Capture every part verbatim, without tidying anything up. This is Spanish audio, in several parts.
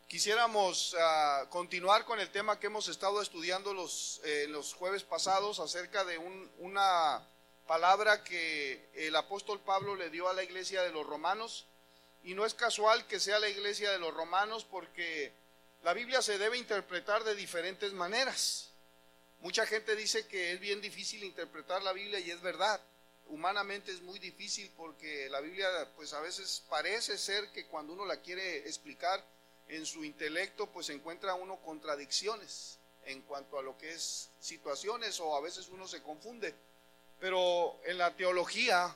Quisiéramos uh, continuar con el tema que hemos estado estudiando los, eh, los jueves pasados acerca de un, una palabra que el apóstol Pablo le dio a la iglesia de los romanos, y no es casual que sea la iglesia de los romanos porque la Biblia se debe interpretar de diferentes maneras. Mucha gente dice que es bien difícil interpretar la Biblia, y es verdad, humanamente es muy difícil porque la Biblia pues a veces parece ser que cuando uno la quiere explicar en su intelecto pues encuentra uno contradicciones en cuanto a lo que es situaciones, o a veces uno se confunde. Pero en la teología,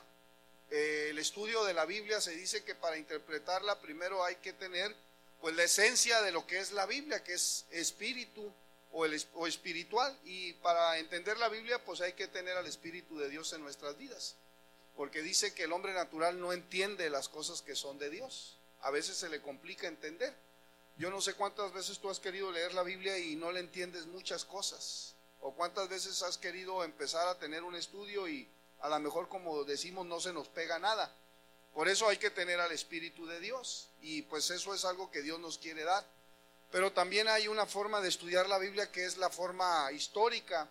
eh, el estudio de la Biblia, se dice que para interpretarla primero hay que tener pues la esencia de lo que es la Biblia, que es espíritu o, el, o espiritual, y para entender la Biblia pues hay que tener al Espíritu de Dios en nuestras vidas, porque dice que el hombre natural no entiende las cosas que son de Dios, a veces se le complica entender. Yo no sé cuántas veces tú has querido leer la Biblia y no le entiendes muchas cosas, o cuántas veces has querido empezar a tener un estudio y a lo mejor, como decimos, no se nos pega nada. Por eso hay que tener al Espíritu de Dios, y pues eso es algo que Dios nos quiere dar. Pero también hay una forma de estudiar la Biblia que es la forma histórica,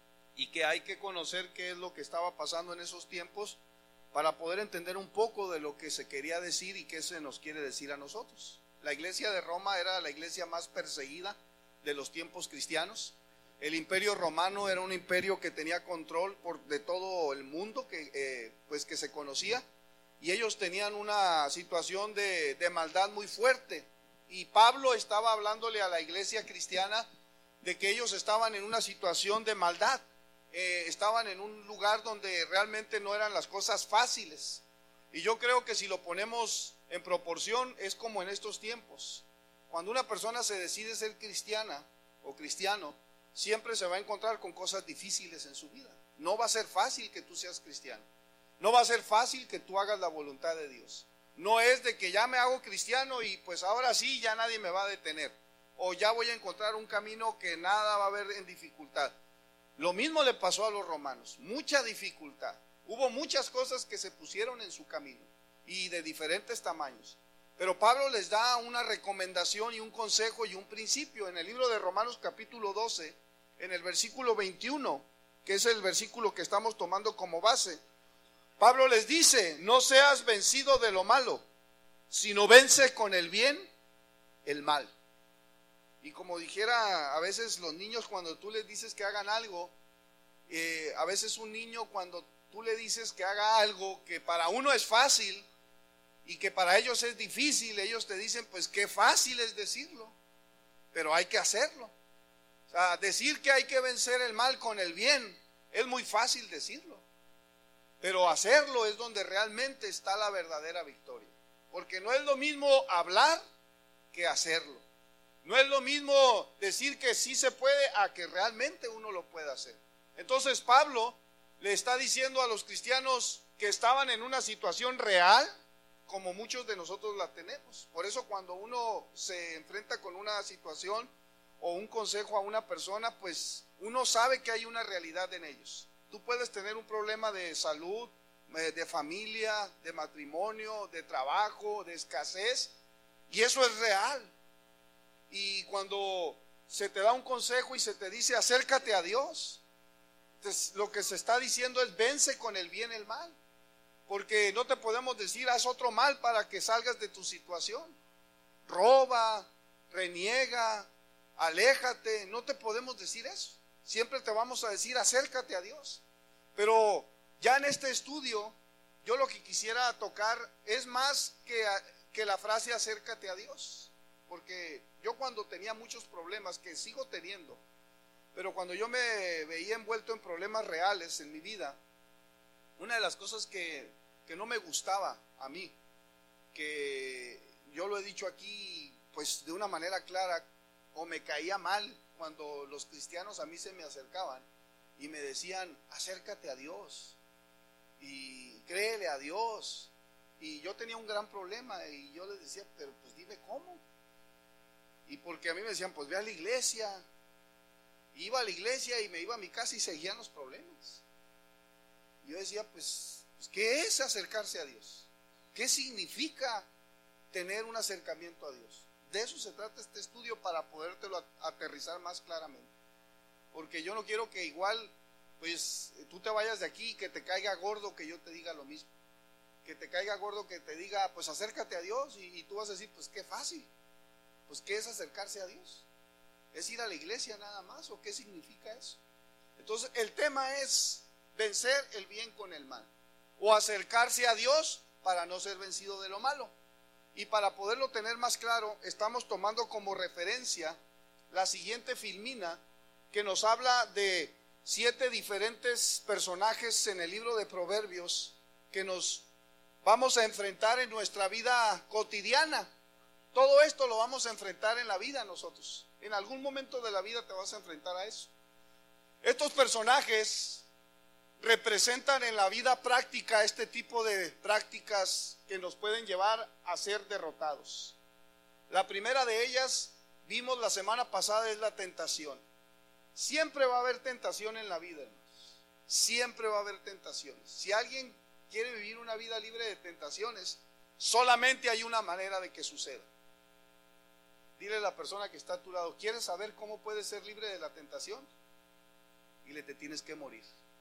y que hay que conocer qué es lo que estaba pasando en esos tiempos para poder entender un poco de lo que se quería decir y qué se nos quiere decir a nosotros. La iglesia de Roma era la iglesia más perseguida de los tiempos cristianos. El imperio romano era un imperio que tenía control por, de todo el mundo que, eh, pues que se conocía, y ellos tenían una situación de, de maldad muy fuerte. Y Pablo estaba hablándole a la iglesia cristiana de que ellos estaban en una situación de maldad, eh, estaban en un lugar donde realmente no eran las cosas fáciles. Y yo creo que si lo ponemos en proporción es como en estos tiempos. Cuando una persona se decide ser cristiana o cristiano, siempre se va a encontrar con cosas difíciles en su vida. No va a ser fácil que tú seas cristiano, no va a ser fácil que tú hagas la voluntad de Dios. No es de que ya me hago cristiano y pues ahora sí ya nadie me va a detener, o ya voy a encontrar un camino que nada va a haber en dificultad. Lo mismo le pasó a los romanos, mucha dificultad. Hubo muchas cosas que se pusieron en su camino y de diferentes tamaños. Pero Pablo les da una recomendación y un consejo y un principio en el libro de Romanos capítulo doce, en el versículo veintiuno, que es el versículo que estamos tomando como base. Pablo les dice: no seas vencido de lo malo, sino vence con el bien el mal. Y como dijera a veces los niños, cuando tú les dices que hagan algo, eh, a veces un niño cuando tú le dices que haga algo que para uno es fácil y que para ellos es difícil, ellos te dicen pues qué fácil es decirlo, pero hay que hacerlo. O sea, decir que hay que vencer el mal con el bien es muy fácil decirlo, pero hacerlo es donde realmente está la verdadera victoria, porque no es lo mismo hablar que hacerlo. No es lo mismo decir que sí se puede a que realmente uno lo pueda hacer. Entonces Pablo le está diciendo a los cristianos que estaban en una situación real, como muchos de nosotros la tenemos. Por eso cuando uno se enfrenta con una situación o un consejo a una persona, pues uno sabe que hay una realidad en ellos. Tú puedes tener un problema de salud, de familia, de matrimonio, de trabajo, de escasez, y eso es real. Y cuando se te da un consejo y se te dice acércate a Dios, entonces lo que se está diciendo es vence con el bien el mal, porque no te podemos decir haz otro mal para que salgas de tu situación. Roba, reniega, aléjate, no te podemos decir eso. Siempre te vamos a decir acércate a Dios. Pero ya en este estudio yo lo que quisiera tocar es más que, que la frase acércate a Dios, porque yo cuando tenía muchos problemas, que sigo teniendo, pero cuando yo me veía envuelto en problemas reales en mi vida, una de las cosas que, que no me gustaba a mí, que yo lo he dicho aquí pues de una manera clara, o me caía mal cuando los cristianos a mí se me acercaban y me decían acércate a Dios y créele a Dios, y yo tenía un gran problema y yo les decía pero pues dime cómo. Y porque a mí me decían pues ve a la iglesia, iba a la iglesia y me iba a mi casa y seguían los problemas. Yo decía pues, pues ¿qué es acercarse a Dios? ¿Qué significa tener un acercamiento a Dios? De eso se trata este estudio, para podértelo aterrizar más claramente. Porque yo no quiero que igual, pues, tú te vayas de aquí y que te caiga gordo que yo te diga lo mismo. Que te caiga gordo que te diga, pues acércate a Dios, y, y tú vas a decir, pues qué fácil. Pues ¿qué es acercarse a Dios? ¿Es ir a la iglesia nada más? ¿O qué significa eso? Entonces el tema es vencer el bien con el mal, o acercarse a Dios para no ser vencido de lo malo. Y para poderlo tener más claro, estamos tomando como referencia la siguiente filmina, que nos habla de siete diferentes personajes en el libro de Proverbios que nos vamos a enfrentar en nuestra vida cotidiana. Todo esto lo vamos a enfrentar en la vida nosotros. En algún momento de la vida te vas a enfrentar a eso. Estos personajes representan en la vida práctica este tipo de prácticas que nos pueden llevar a ser derrotados. La primera de ellas, vimos la semana pasada, es la tentación. Siempre va a haber tentación en la vida, hermanos. Siempre va a haber tentaciones. Si alguien quiere vivir una vida libre de tentaciones, solamente hay una manera de que suceda. Dile a la persona que está a tu lado, ¿quieres saber cómo puedes ser libre de la tentación? Dile, te tienes que morir.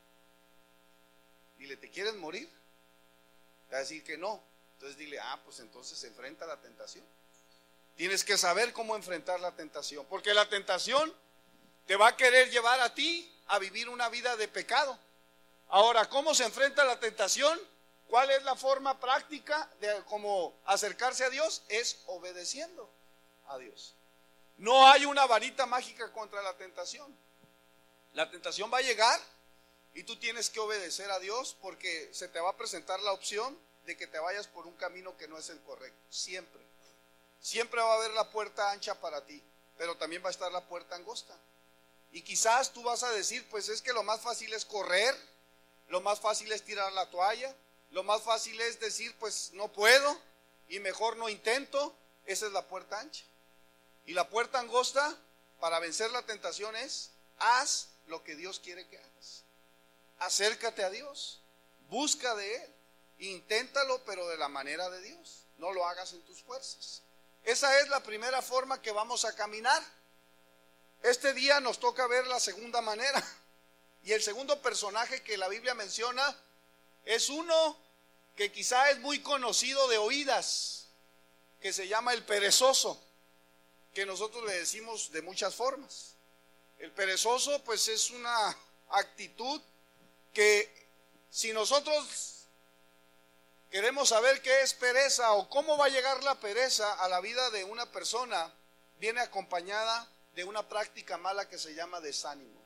Dile, ¿te quieres morir? Te va a decir que no. Entonces dile, ah, pues entonces enfrenta la tentación. Tienes que saber cómo enfrentar la tentación, porque la tentación te va a querer llevar a ti a vivir una vida de pecado. Ahora, ¿cómo se enfrenta la tentación? ¿Cuál es la forma práctica de cómo acercarse a Dios? Es obedeciendo a Dios. No hay una varita mágica contra la tentación. La tentación va a llegar y tú tienes que obedecer a Dios, porque se te va a presentar la opción de que te vayas por un camino que no es el correcto. Siempre. Siempre va a haber la puerta ancha para ti, pero también va a estar la puerta angosta. Y quizás tú vas a decir, pues es que lo más fácil es correr, lo más fácil es tirar la toalla, lo más fácil es decir, pues no puedo y mejor no intento. Esa es la puerta ancha. Y la puerta angosta para vencer la tentación es: haz lo que Dios quiere que hagas. Acércate a Dios, busca de Él, inténtalo, pero de la manera de Dios. No lo hagas en tus fuerzas. Esa es la primera forma que vamos a caminar. Este día nos toca ver la segunda manera. Y el segundo personaje que la Biblia menciona es uno que quizá es muy conocido de oídas, que se llama el perezoso, que nosotros le decimos de muchas formas. El perezoso, pues, es una actitud que, si nosotros queremos saber qué es pereza o cómo va a llegar la pereza a la vida de una persona, viene acompañada de una práctica mala que se llama desánimo.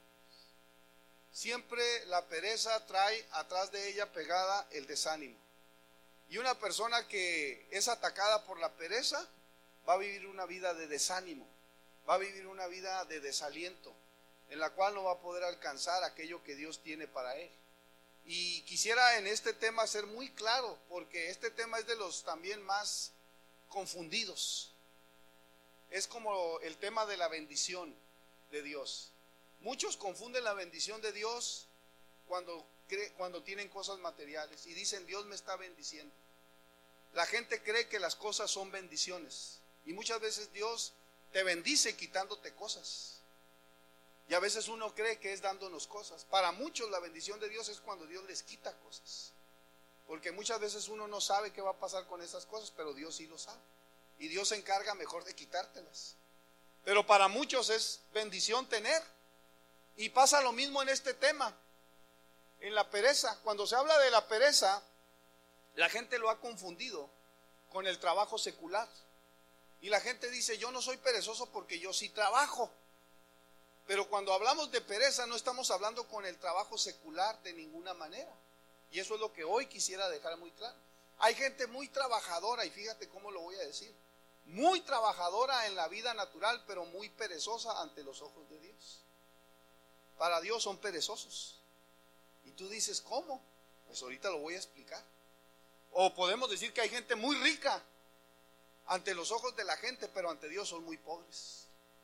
Siempre la pereza trae atrás de ella pegada el desánimo. Y una persona que es atacada por la pereza va a vivir una vida de desánimo, va a vivir una vida de desaliento, en la cual no va a poder alcanzar aquello que Dios tiene para él. Y quisiera en este tema ser muy claro, porque este tema es de los también más confundidos. Es como el tema de la bendición de Dios. Muchos confunden la bendición de Dios cuando, cree, cuando tienen cosas materiales y dicen, Dios me está bendiciendo. La gente cree que las cosas son bendiciones, y muchas veces Dios te bendice quitándote cosas. Y a veces uno cree que es dándonos cosas. Para muchos la bendición de Dios es cuando Dios les quita cosas, porque muchas veces uno no sabe qué va a pasar con esas cosas, pero Dios sí lo sabe, y Dios se encarga mejor de quitártelas. Pero para muchos es bendición tener. Y pasa lo mismo en este tema, en la pereza. Cuando se habla de la pereza, la gente lo ha confundido con el trabajo secular. Y la gente dice, yo no soy perezoso porque yo sí trabajo. Pero cuando hablamos de pereza no estamos hablando con el trabajo secular de ninguna manera. Y eso es lo que hoy quisiera dejar muy claro. Hay gente muy trabajadora, y fíjate cómo lo voy a decir, muy trabajadora en la vida natural, pero muy perezosa ante los ojos de Dios. Para Dios son perezosos. Y tú dices, ¿cómo? Pues ahorita lo voy a explicar. O podemos decir que hay gente muy rica ante los ojos de la gente, pero ante Dios son muy pobres.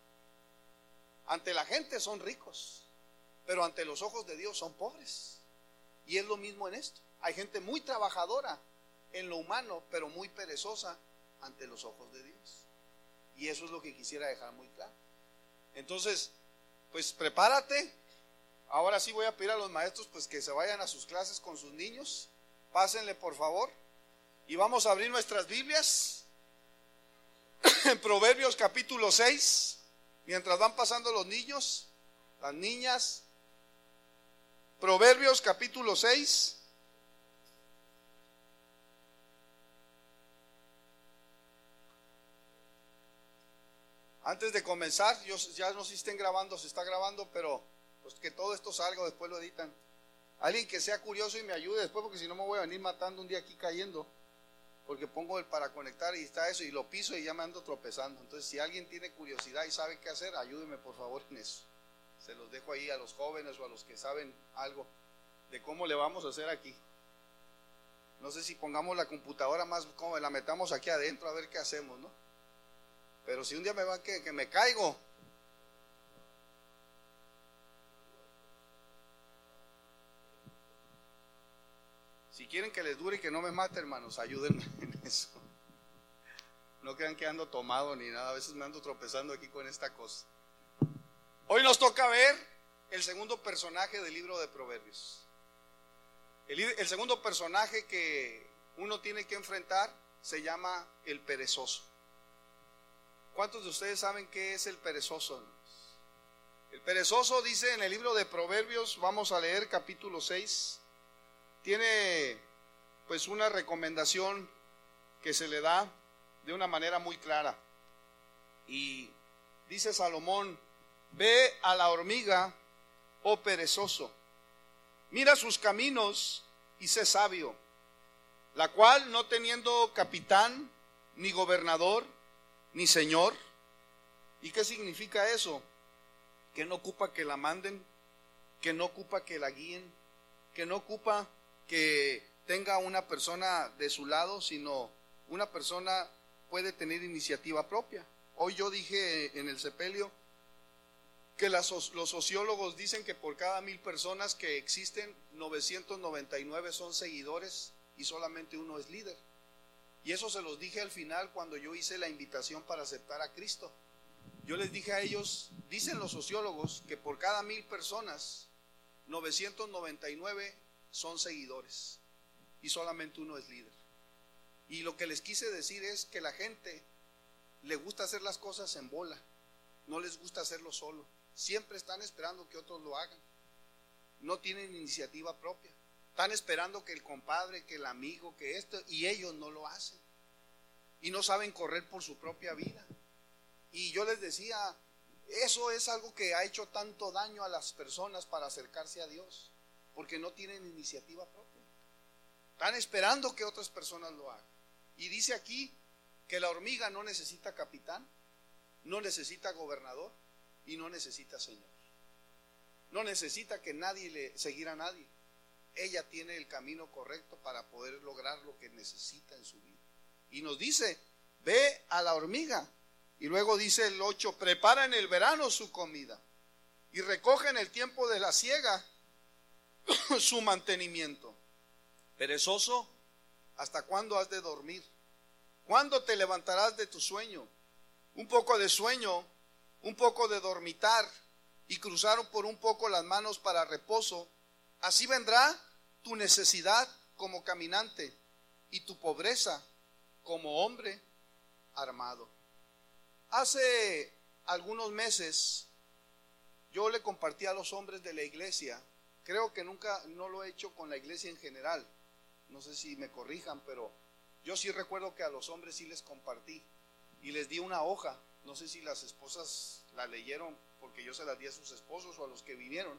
Ante la gente son ricos, pero ante los ojos de Dios son pobres. Y es lo mismo en esto. Hay gente muy trabajadora en lo humano, pero muy perezosa ante los ojos de Dios. Y eso es lo que quisiera dejar muy claro. Entonces, pues prepárate. Ahora sí voy a pedir a los maestros pues que se vayan a sus clases con sus niños. Pásenle por favor. Y vamos a abrir nuestras Biblias en Proverbios capítulo seis. Mientras van pasando los niños, las niñas. Proverbios capítulo seis. Antes de comenzar, yo ya no sé si estén grabando, se está grabando, pero pues que todo esto salga, después lo editan. Alguien que sea curioso y me ayude después, porque si no me voy a venir matando un día aquí cayendo, porque pongo el para conectar y está eso y lo piso y ya me ando tropezando. Entonces, si alguien tiene curiosidad y sabe qué hacer, ayúdeme por favor en eso. Se los dejo ahí a los jóvenes o a los que saben algo de cómo le vamos a hacer aquí. No sé si pongamos la computadora más, como la metamos aquí adentro a ver qué hacemos, ¿no? Pero si un día me va que, que me caigo. Si quieren que les dure y que no me mate, hermanos, ayúdenme en eso. No crean que ando tomado ni nada, a veces me ando tropezando aquí con esta cosa. Hoy nos toca ver el segundo personaje del libro de Proverbios. El, el segundo personaje que uno tiene que enfrentar se llama el perezoso. ¿Cuántos de ustedes saben qué es el perezoso? El perezoso dice en el libro de Proverbios, vamos a leer capítulo seis, tiene pues una recomendación que se le da de una manera muy clara. Y dice Salomón: ve a la hormiga, oh perezoso, mira sus caminos y sé sabio, la cual no teniendo capitán, ni gobernador, ni señor. ¿Y qué significa eso? Que no ocupa que la manden, que no ocupa que la guíen, que no ocupa que tenga una persona de su lado, sino una persona puede tener iniciativa propia. Hoy yo dije en el sepelio que las, los sociólogos dicen que por cada mil personas que existen, novecientos noventa y nueve son seguidores y solamente uno es líder. Y eso se los dije al final cuando yo hice la invitación para aceptar a Cristo. Yo les dije a ellos, dicen los sociólogos, que por cada mil personas, novecientos noventa y nueve son seguidores y solamente uno es líder. Y lo que les quise decir es que la gente le gusta hacer las cosas en bola, no les gusta hacerlo solo. Siempre están esperando que otros lo hagan. No tienen iniciativa propia. Están esperando que el compadre, que el amigo, que esto, y ellos no lo hacen. Y no saben correr por su propia vida. Y yo les decía, eso es algo que ha hecho tanto daño a las personas para acercarse a Dios, porque no tienen iniciativa propia. Están esperando que otras personas lo hagan. Y dice aquí que la hormiga no necesita capitán, no necesita gobernador y no necesita señor. No necesita que nadie le seguir a nadie. Ella tiene el camino correcto para poder lograr lo que necesita en su vida. Y nos dice, ve a la hormiga. Y luego dice el ocho, prepara en el verano su comida y recoge en el tiempo de la siega su mantenimiento. Perezoso, ¿hasta cuándo has de dormir? ¿Cuándo te levantarás de tu sueño? Un poco de sueño, un poco de dormitar y cruzar por un poco las manos para reposo. Así vendrá tu necesidad como caminante y tu pobreza como hombre armado. Hace algunos meses yo le compartí a los hombres de la iglesia, creo que nunca, no lo he hecho con la iglesia en general, no sé si me corrijan, pero yo sí recuerdo que a los hombres sí les compartí y les di una hoja, no sé si las esposas la leyeron porque yo se las di a sus esposos o a los que vinieron,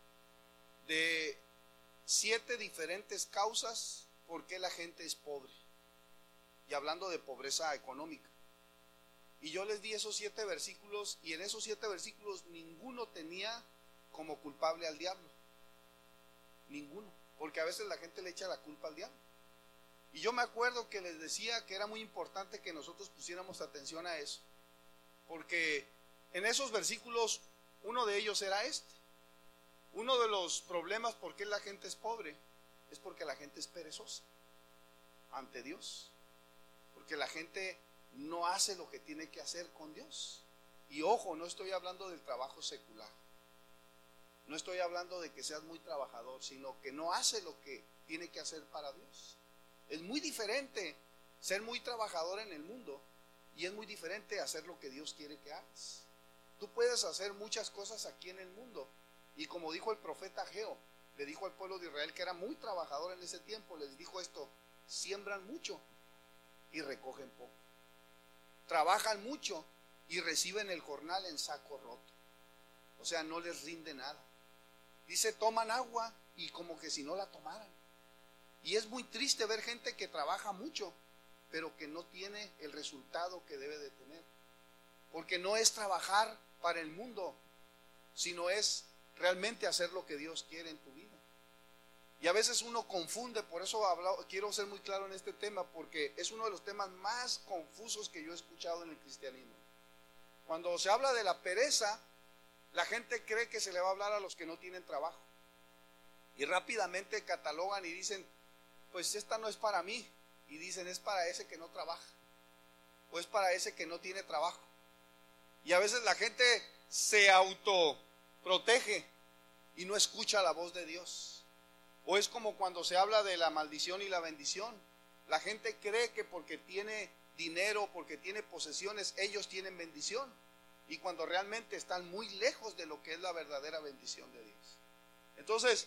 de siete diferentes causas por qué la gente es pobre, y hablando de pobreza económica. Y yo les di esos siete versículos, y en esos siete versículos ninguno tenía como culpable al diablo. Ninguno, porque a veces la gente le echa la culpa al diablo. Y yo me acuerdo que les decía que era muy importante que nosotros pusiéramos atención a eso, porque en esos versículos uno de ellos era este. Uno de los problemas por qué la gente es pobre es porque la gente es perezosa ante Dios, porque la gente no hace lo que tiene que hacer con Dios. Y ojo, no estoy hablando del trabajo secular, no estoy hablando de que seas muy trabajador, sino que no hace lo que tiene que hacer para Dios. Es muy diferente ser muy trabajador en el mundo y es muy diferente hacer lo que Dios quiere que hagas. Tú puedes hacer muchas cosas aquí en el mundo, y como dijo el profeta Ageo, le dijo al pueblo de Israel, que era muy trabajador en ese tiempo, les dijo esto: siembran mucho y recogen poco, trabajan mucho y reciben el jornal en saco roto. O sea, no les rinde nada. Dice, toman agua y como que si no la tomaran. Y es muy triste ver gente que trabaja mucho, pero que no tiene el resultado que debe de tener. Porque no es trabajar para el mundo, sino es realmente hacer lo que Dios quiere en tu vida. Y a veces uno confunde, por eso hablo, quiero ser muy claro en este tema, porque es uno de los temas más confusos que yo he escuchado en el cristianismo. Cuando se habla de la pereza, la gente cree que se le va a hablar a los que no tienen trabajo. Y rápidamente catalogan y dicen, pues esta no es para mí. Y dicen, es para ese que no trabaja, o es para ese que no tiene trabajo. Y a veces la gente se autoprotege y no escucha la voz de Dios. O es como cuando se habla de la maldición y la bendición. La gente cree que porque tiene dinero, porque tiene posesiones, ellos tienen bendición. Y cuando realmente están muy lejos de lo que es la verdadera bendición de Dios. Entonces,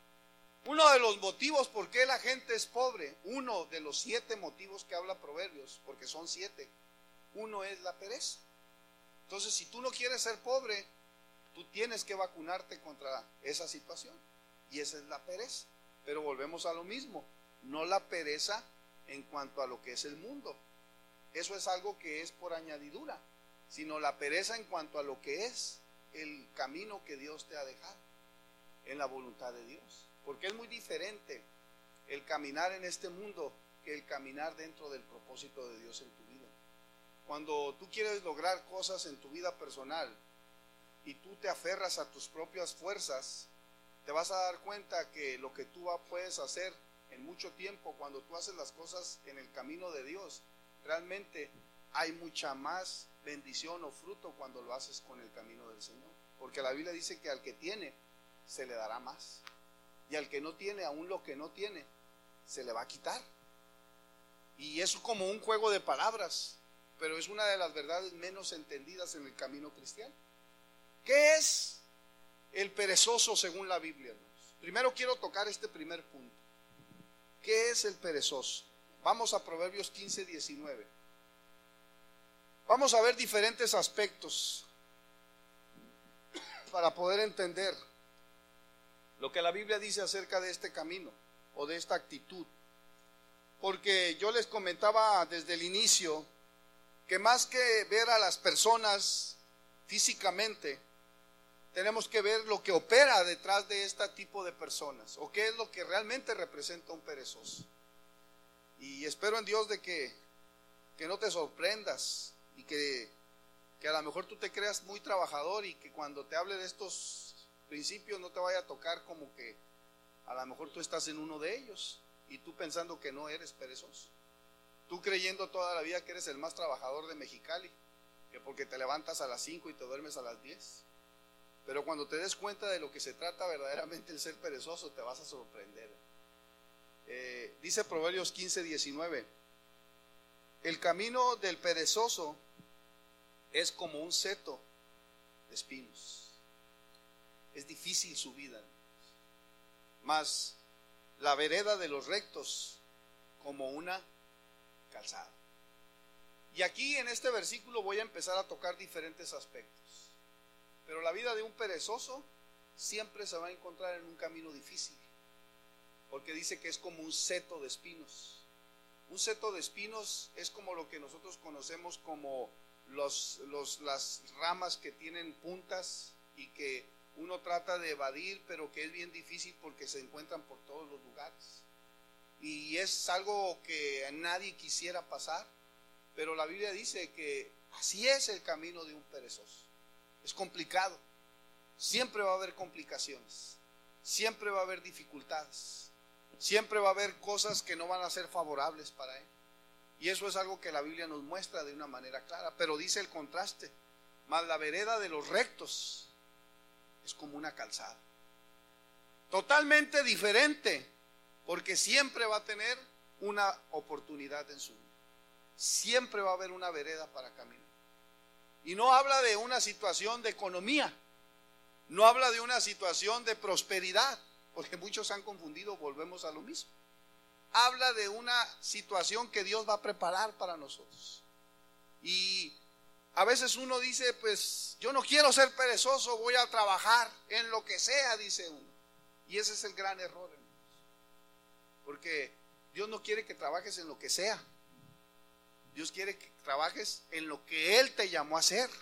uno de los motivos por qué la gente es pobre, uno de los siete motivos que habla Proverbios, porque son siete, uno es la pereza. Entonces, si tú no quieres ser pobre, tú tienes que vacunarte contra esa situación. Y esa es la pereza. Pero volvemos a lo mismo, no la pereza en cuanto a lo que es el mundo. Eso es algo que es por añadidura, sino la pereza en cuanto a lo que es el camino que Dios te ha dejado, en la voluntad de Dios. Porque es muy diferente el caminar en este mundo que el caminar dentro del propósito de Dios en tu vida. Cuando tú quieres lograr cosas en tu vida personal y tú te aferras a tus propias fuerzas, te vas a dar cuenta que lo que tú puedes hacer en mucho tiempo, cuando tú haces las cosas en el camino de Dios, realmente hay mucha más bendición o fruto cuando lo haces con el camino del Señor. Porque la Biblia dice que al que tiene, se le dará más. Y al que no tiene, aún lo que no tiene, se le va a quitar. Y es como un juego de palabras, pero es una de las verdades menos entendidas en el camino cristiano. ¿Qué es el perezoso según la Biblia, hermanos? Primero quiero tocar este primer punto. ¿Qué es el perezoso? Vamos a Proverbios quince, diecinueve. Vamos a ver diferentes aspectos para poder entender lo que la Biblia dice acerca de este camino o de esta actitud. Porque yo les comentaba desde el inicio que más que ver a las personas físicamente, tenemos que ver lo que opera detrás de este tipo de personas, o qué es lo que realmente representa un perezoso. Y espero en Dios de que, que no te sorprendas y que, que a lo mejor tú te creas muy trabajador y que cuando te hable de estos principios no te vaya a tocar como que a lo mejor tú estás en uno de ellos y tú pensando que no eres perezoso. Tú creyendo toda la vida que eres el más trabajador de Mexicali, que porque te levantas a las cinco y te duermes a las diez. Pero cuando te des cuenta de lo que se trata verdaderamente el ser perezoso, te vas a sorprender. Eh, dice Proverbios quince, diecinueve, el camino del perezoso es como un seto de espinos. Es difícil su vida, mas la vereda de los rectos como una calzada. Y aquí en este versículo voy a empezar a tocar diferentes aspectos. Pero la vida de un perezoso siempre se va a encontrar en un camino difícil, porque dice que es como un seto de espinos. Un seto de espinos es como lo que nosotros conocemos como los, los, las ramas que tienen puntas y que uno trata de evadir, pero que es bien difícil porque se encuentran por todos los lugares. Y es algo que nadie quisiera pasar, pero la Biblia dice que así es el camino de un perezoso. Es complicado, siempre va a haber complicaciones, siempre va a haber dificultades, siempre va a haber cosas que no van a ser favorables para él. Y eso es algo que la Biblia nos muestra de una manera clara, pero dice el contraste: mas la vereda de los rectos es como una calzada. Totalmente diferente, porque siempre va a tener una oportunidad en su vida. Siempre va a haber una vereda para caminar. Y no habla de una situación de economía, no habla de una situación de prosperidad, porque muchos han confundido, volvemos a lo mismo. Habla de una situación que Dios va a preparar para nosotros. Y a veces uno dice, pues yo no quiero ser perezoso, voy a trabajar en lo que sea, dice uno. Y ese es el gran error, hermanos. Porque Dios no quiere que trabajes en lo que sea. Dios quiere que trabajes en lo que Él te llamó a hacer.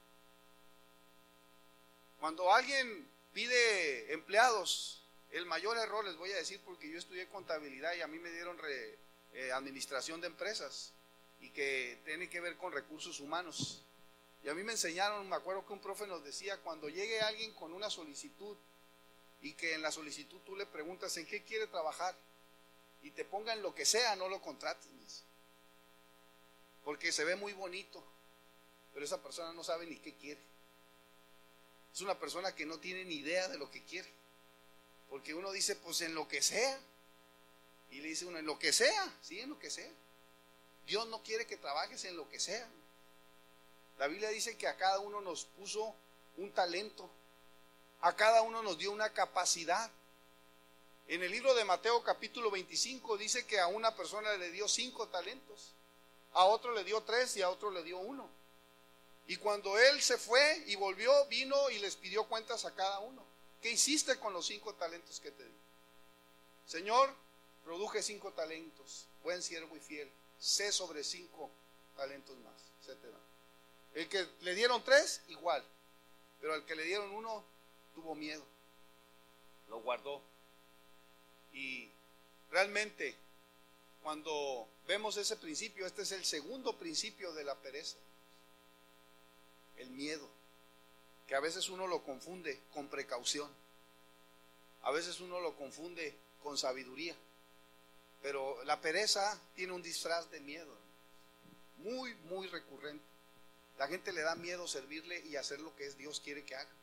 Cuando alguien pide empleados, el mayor error, les voy a decir, porque yo estudié contabilidad y a mí me dieron re, eh, administración de empresas, y que tiene que ver con recursos humanos. Y a mí me enseñaron, me acuerdo que un profe nos decía: cuando llegue alguien con una solicitud y que en la solicitud tú le preguntas en qué quiere trabajar y te ponga en lo que sea, no lo contrates, porque se ve muy bonito, pero esa persona no sabe ni qué quiere. Es una persona que no tiene ni idea de lo que quiere, porque uno dice, pues en lo que sea, y le dice uno, en lo que sea, sí, en lo que sea. Dios no quiere que trabajes en lo que sea. La Biblia dice que a cada uno nos puso un talento, a cada uno nos dio una capacidad. En el libro de Mateo capítulo veinticinco dice que a una persona le dio cinco talentos, a otro le dio tres y a otro le dio uno. Y cuando él se fue y volvió, vino y les pidió cuentas a cada uno. ¿Qué hiciste con los cinco talentos que te di? Señor, produje cinco talentos, buen siervo y fiel, sé sobre cinco talentos más, se te da. El que le dieron tres, igual, pero al que le dieron uno, tuvo miedo, lo guardó. Y realmente, cuando vemos ese principio, este es el segundo principio de la pereza: el miedo, que a veces uno lo confunde con precaución, a veces uno lo confunde con sabiduría, pero la pereza tiene un disfraz de miedo, muy, muy recurrente. La gente le da miedo servirle y hacer lo que es Dios quiere que haga.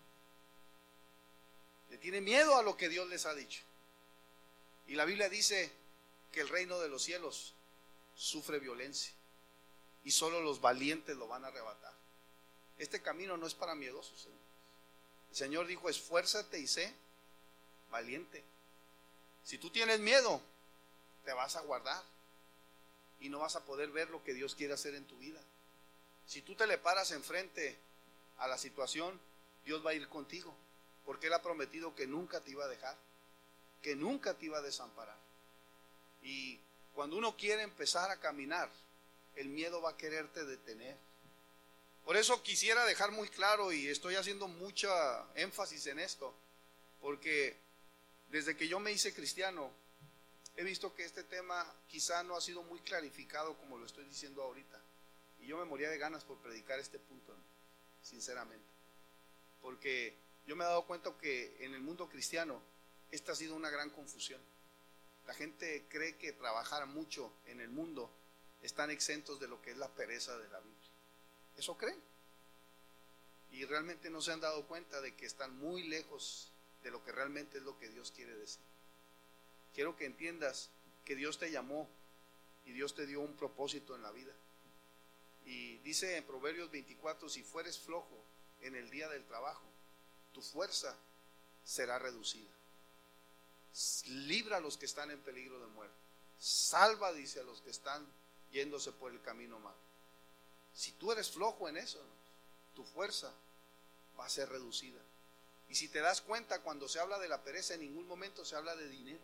Le tiene miedo a lo que Dios les ha dicho. Y la Biblia dice que el reino de los cielos sufre violencia y solo los valientes lo van a arrebatar. Este camino no es para miedosos, Señor. El Señor dijo: esfuérzate y sé valiente. Si tú tienes miedo, te vas a guardar y no vas a poder ver lo que Dios quiere hacer en tu vida. Si tú te le paras enfrente a la situación, Dios va a ir contigo, porque Él ha prometido que nunca te iba a dejar, que nunca te iba a desamparar. Y cuando uno quiere empezar a caminar, el miedo va a quererte detener. Por eso quisiera dejar muy claro, y estoy haciendo mucha énfasis en esto, porque desde que yo me hice cristiano, he visto que este tema quizá no ha sido muy clarificado como lo estoy diciendo ahorita. Y yo me moría de ganas por predicar este punto, ¿no? Sinceramente. Porque yo me he dado cuenta que en el mundo cristiano esta ha sido una gran confusión. La gente cree que trabajar mucho en el mundo están exentos de lo que es la pereza de la Biblia. Eso creen. Y realmente no se han dado cuenta de que están muy lejos de lo que realmente es lo que Dios quiere decir. Quiero que entiendas que Dios te llamó y Dios te dio un propósito en la vida. Y dice en Proverbios veinticuatro: si fueres flojo en el día del trabajo, tu fuerza será reducida. Libra a los que están en peligro de muerte. Salva, dice, a los que están yéndose por el camino malo. Si tú eres flojo en eso, tu fuerza va a ser reducida. Y si te das cuenta, cuando se habla de la pereza, en ningún momento se habla de dinero,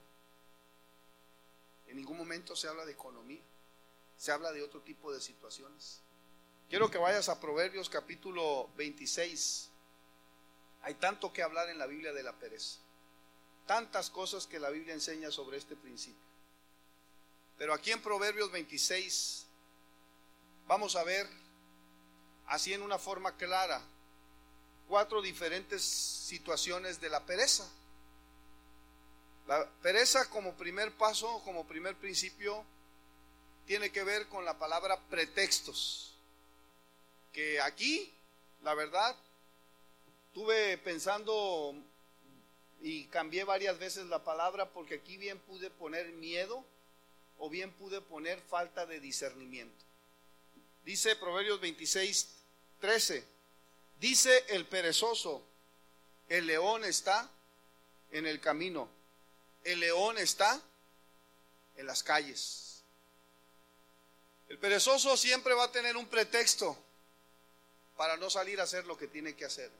en ningún momento se habla de economía, se habla de otro tipo de situaciones. Quiero que vayas a Proverbios capítulo veintiséis. Hay tanto que hablar en la Biblia de la pereza, tantas cosas que la Biblia enseña sobre este principio. Pero aquí en Proverbios veintiséis vamos a ver, así en una forma clara, cuatro diferentes situaciones de la pereza. La pereza como primer paso, como primer principio, tiene que ver con la palabra pretextos. Que aquí, la verdad, estuve pensando y cambié varias veces la palabra, porque aquí bien pude poner miedo o bien pude poner falta de discernimiento. Dice Proverbios veintiséis, trece, dice el perezoso, el león está en el camino, el león está en las calles. El perezoso siempre va a tener un pretexto para no salir a hacer lo que tiene que hacer.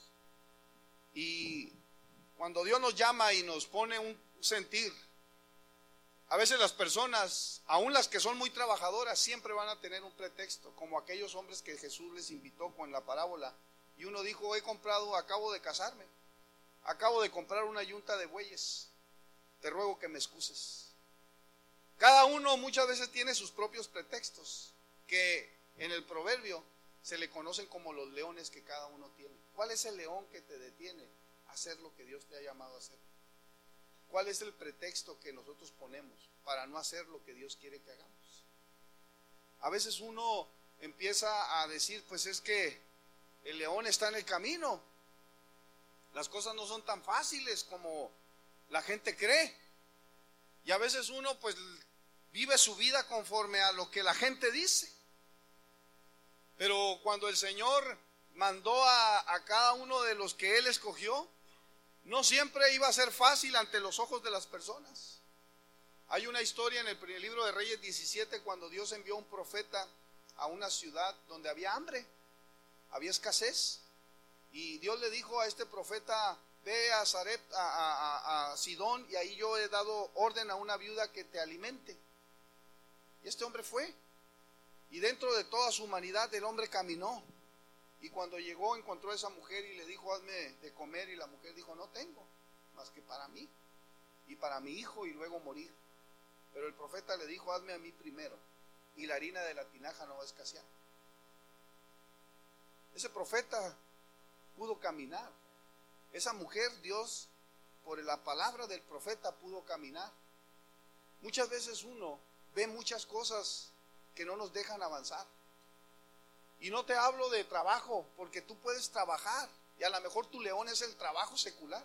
Y cuando Dios nos llama y nos pone un sentir, a veces las personas, aun las que son muy trabajadoras, siempre van a tener un pretexto, como aquellos hombres que Jesús les invitó con la parábola. Y uno dijo, he comprado, acabo de casarme, acabo de comprar una yunta de bueyes, te ruego que me excuses. Cada uno muchas veces tiene sus propios pretextos, que en el proverbio se le conocen como los leones que cada uno tiene. ¿Cuál es el león que te detiene a hacer lo que Dios te ha llamado a hacer? ¿Cuál es el pretexto que nosotros ponemos para no hacer lo que Dios quiere que hagamos? A veces uno empieza a decir, pues es que el león está en el camino. Las cosas no son tan fáciles como la gente cree. Y a veces uno pues vive su vida conforme a lo que la gente dice. Pero cuando el Señor mandó a, a cada uno de los que Él escogió, no siempre iba a ser fácil ante los ojos de las personas. Hay una historia en el primer libro de Reyes diecisiete, cuando Dios envió un profeta a una ciudad donde había hambre, había escasez, y Dios le dijo a este profeta, ve a Sarep, a, a, a Sidón, y ahí yo he dado orden a una viuda que te alimente. Y este hombre fue, y dentro de toda su humanidad el hombre caminó. Y cuando llegó encontró a esa mujer y le dijo, hazme de comer, y la mujer dijo, no tengo más que para mí y para mi hijo y luego morir. Pero el profeta le dijo, hazme a mí primero, y la harina de la tinaja no va a escasear. Ese profeta pudo caminar. Esa mujer, Dios, por la palabra del profeta, pudo caminar. Muchas veces uno ve muchas cosas que no nos dejan avanzar. Y no te hablo de trabajo, porque tú puedes trabajar, y a lo mejor tu león es el trabajo secular.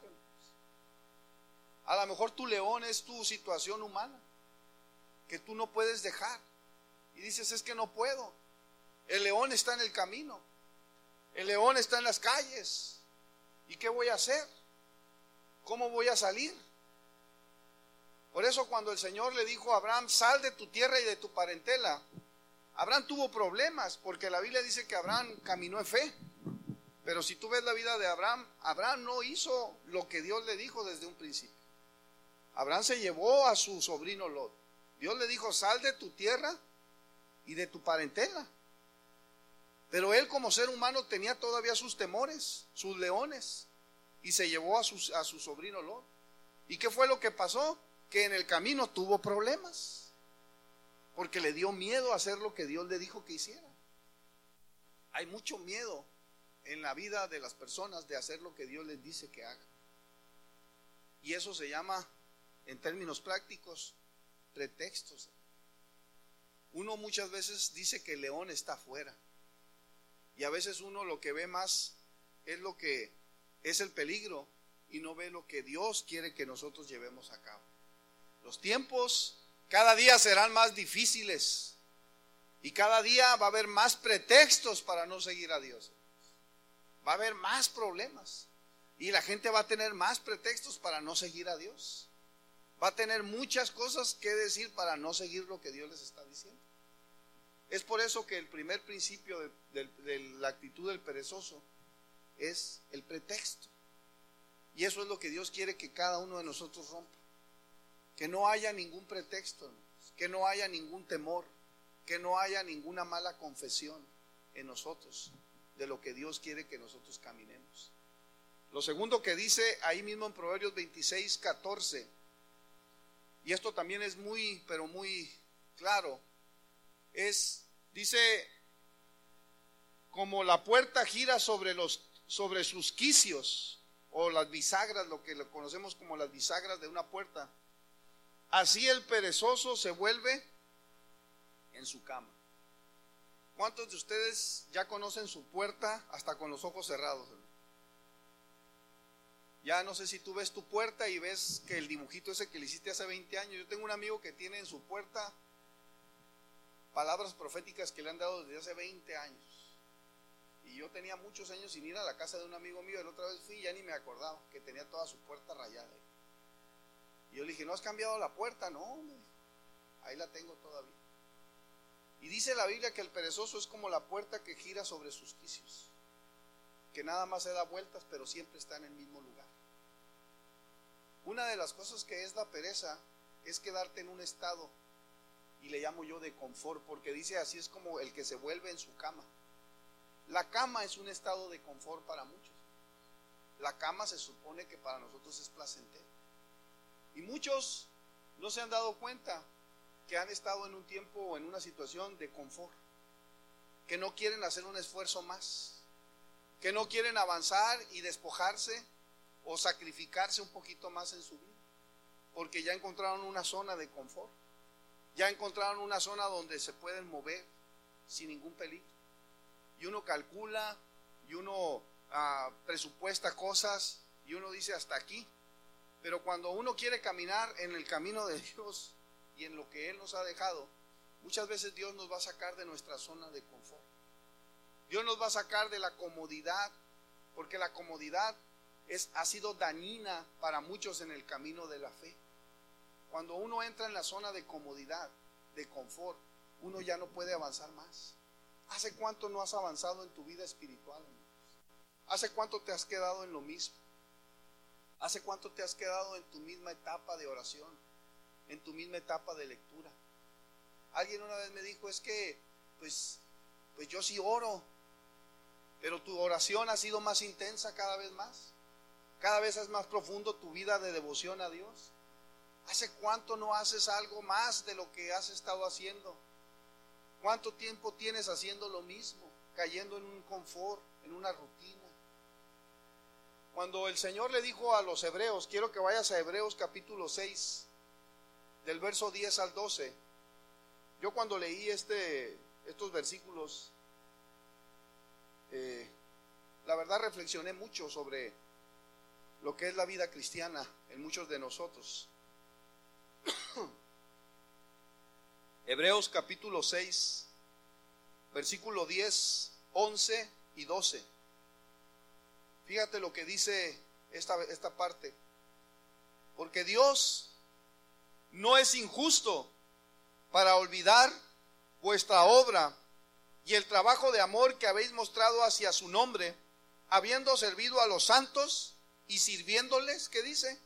A lo mejor tu león es tu situación humana, que tú no puedes dejar. Y dices, es que no puedo. El león está en el camino. El león está en las calles. ¿Y qué voy a hacer? ¿Cómo voy a salir? Por eso cuando el Señor le dijo a Abraham, sal de tu tierra y de tu parentela, Abraham tuvo problemas, porque la Biblia dice que Abraham caminó en fe. Pero si tú ves la vida de Abraham, Abraham no hizo lo que Dios le dijo desde un principio. Abraham se llevó a su sobrino Lot. Dios le dijo, sal de tu tierra y de tu parentela. Pero él como ser humano tenía todavía sus temores, sus leones, y se llevó a su, a su sobrino Lot. ¿Y qué fue lo que pasó? Que en el camino tuvo problemas, porque le dio miedo a hacer lo que Dios le dijo que hiciera. Hay mucho miedo en la vida de las personas de hacer lo que Dios les dice que hagan. Y eso se llama, en términos prácticos, pretextos. Uno muchas veces dice que el león está afuera, y a veces uno lo que ve más es lo que es el peligro y no ve lo que Dios quiere que nosotros llevemos a cabo. Los tiempos cada día serán más difíciles y cada día va a haber más pretextos para no seguir a Dios. Va a haber más problemas y la gente va a tener más pretextos para no seguir a Dios. Va a tener muchas cosas que decir para no seguir lo que Dios les está diciendo. Es por eso que el primer principio de, de, de la actitud del perezoso es el pretexto. Y eso es lo que Dios quiere que cada uno de nosotros rompa. Que no haya ningún pretexto, que no haya ningún temor, que no haya ninguna mala confesión en nosotros de lo que Dios quiere que nosotros caminemos. Lo segundo que dice ahí mismo en Proverbios veintiséis, catorce, y esto también es muy, pero muy claro, es, dice, como la puerta gira sobre, los, sobre sus quicios, o las bisagras, lo que lo conocemos como las bisagras de una puerta, así el perezoso se vuelve en su cama. ¿Cuántos de ustedes ya conocen su puerta hasta con los ojos cerrados? Ya no sé si tú ves tu puerta y ves que el dibujito ese que le hiciste hace veinte años. Yo tengo un amigo que tiene en su puerta palabras proféticas que le han dado desde hace veinte años. Y yo tenía muchos años sin ir a la casa de un amigo mío. La otra vez fui y ya ni me acordaba que tenía toda su puerta rayada. Y yo le dije, ¿no has cambiado la puerta? No, me dijo, ahí la tengo todavía. Y dice la Biblia que el perezoso es como la puerta que gira sobre sus quicios, que nada más se da vueltas, pero siempre está en el mismo lugar. Una de las cosas que es la pereza es quedarte en un estado, y le llamo yo de confort, porque dice así es como el que se vuelve en su cama. La cama es un estado de confort para muchos. La cama se supone que para nosotros es placentero. Y muchos no se han dado cuenta que han estado en un tiempo o en una situación de confort, que no quieren hacer un esfuerzo más, que no quieren avanzar y despojarse o sacrificarse un poquito más en su vida, porque ya encontraron una zona de confort, ya encontraron una zona donde se pueden mover sin ningún peligro. Y uno calcula y uno uh, presupuesta cosas y uno dice hasta aquí. Pero cuando uno quiere caminar en el camino de Dios y en lo que Él nos ha dejado, muchas veces Dios nos va a sacar de nuestra zona de confort. Dios nos va a sacar de la comodidad, porque la comodidad es, ha sido dañina para muchos en el camino de la fe. Cuando uno entra en la zona de comodidad, de confort, uno ya no puede avanzar más. ¿Hace cuánto no has avanzado en tu vida espiritual? ¿Hace cuánto te has quedado en lo mismo? ¿Hace cuánto te has quedado en tu misma etapa de oración, en tu misma etapa de lectura? Alguien una vez me dijo, es que pues, pues yo sí oro, pero tu oración ha sido más intensa cada vez más. Cada vez es más profundo tu vida de devoción a Dios. ¿Hace cuánto no haces algo más de lo que has estado haciendo? ¿Cuánto tiempo tienes haciendo lo mismo, cayendo en un confort, en una rutina? Cuando el Señor le dijo a los hebreos, quiero que vayas a Hebreos capítulo seis, del verso diez al doce. Yo cuando leí este, estos versículos, eh, la verdad reflexioné mucho sobre lo que es la vida cristiana en muchos de nosotros. Hebreos capítulo seis, versículo diez, once y doce. Fíjate lo que dice esta, esta parte. Porque Dios no es injusto para olvidar vuestra obra y el trabajo de amor que habéis mostrado hacia su nombre, habiendo servido a los santos y sirviéndoles, ¿qué dice?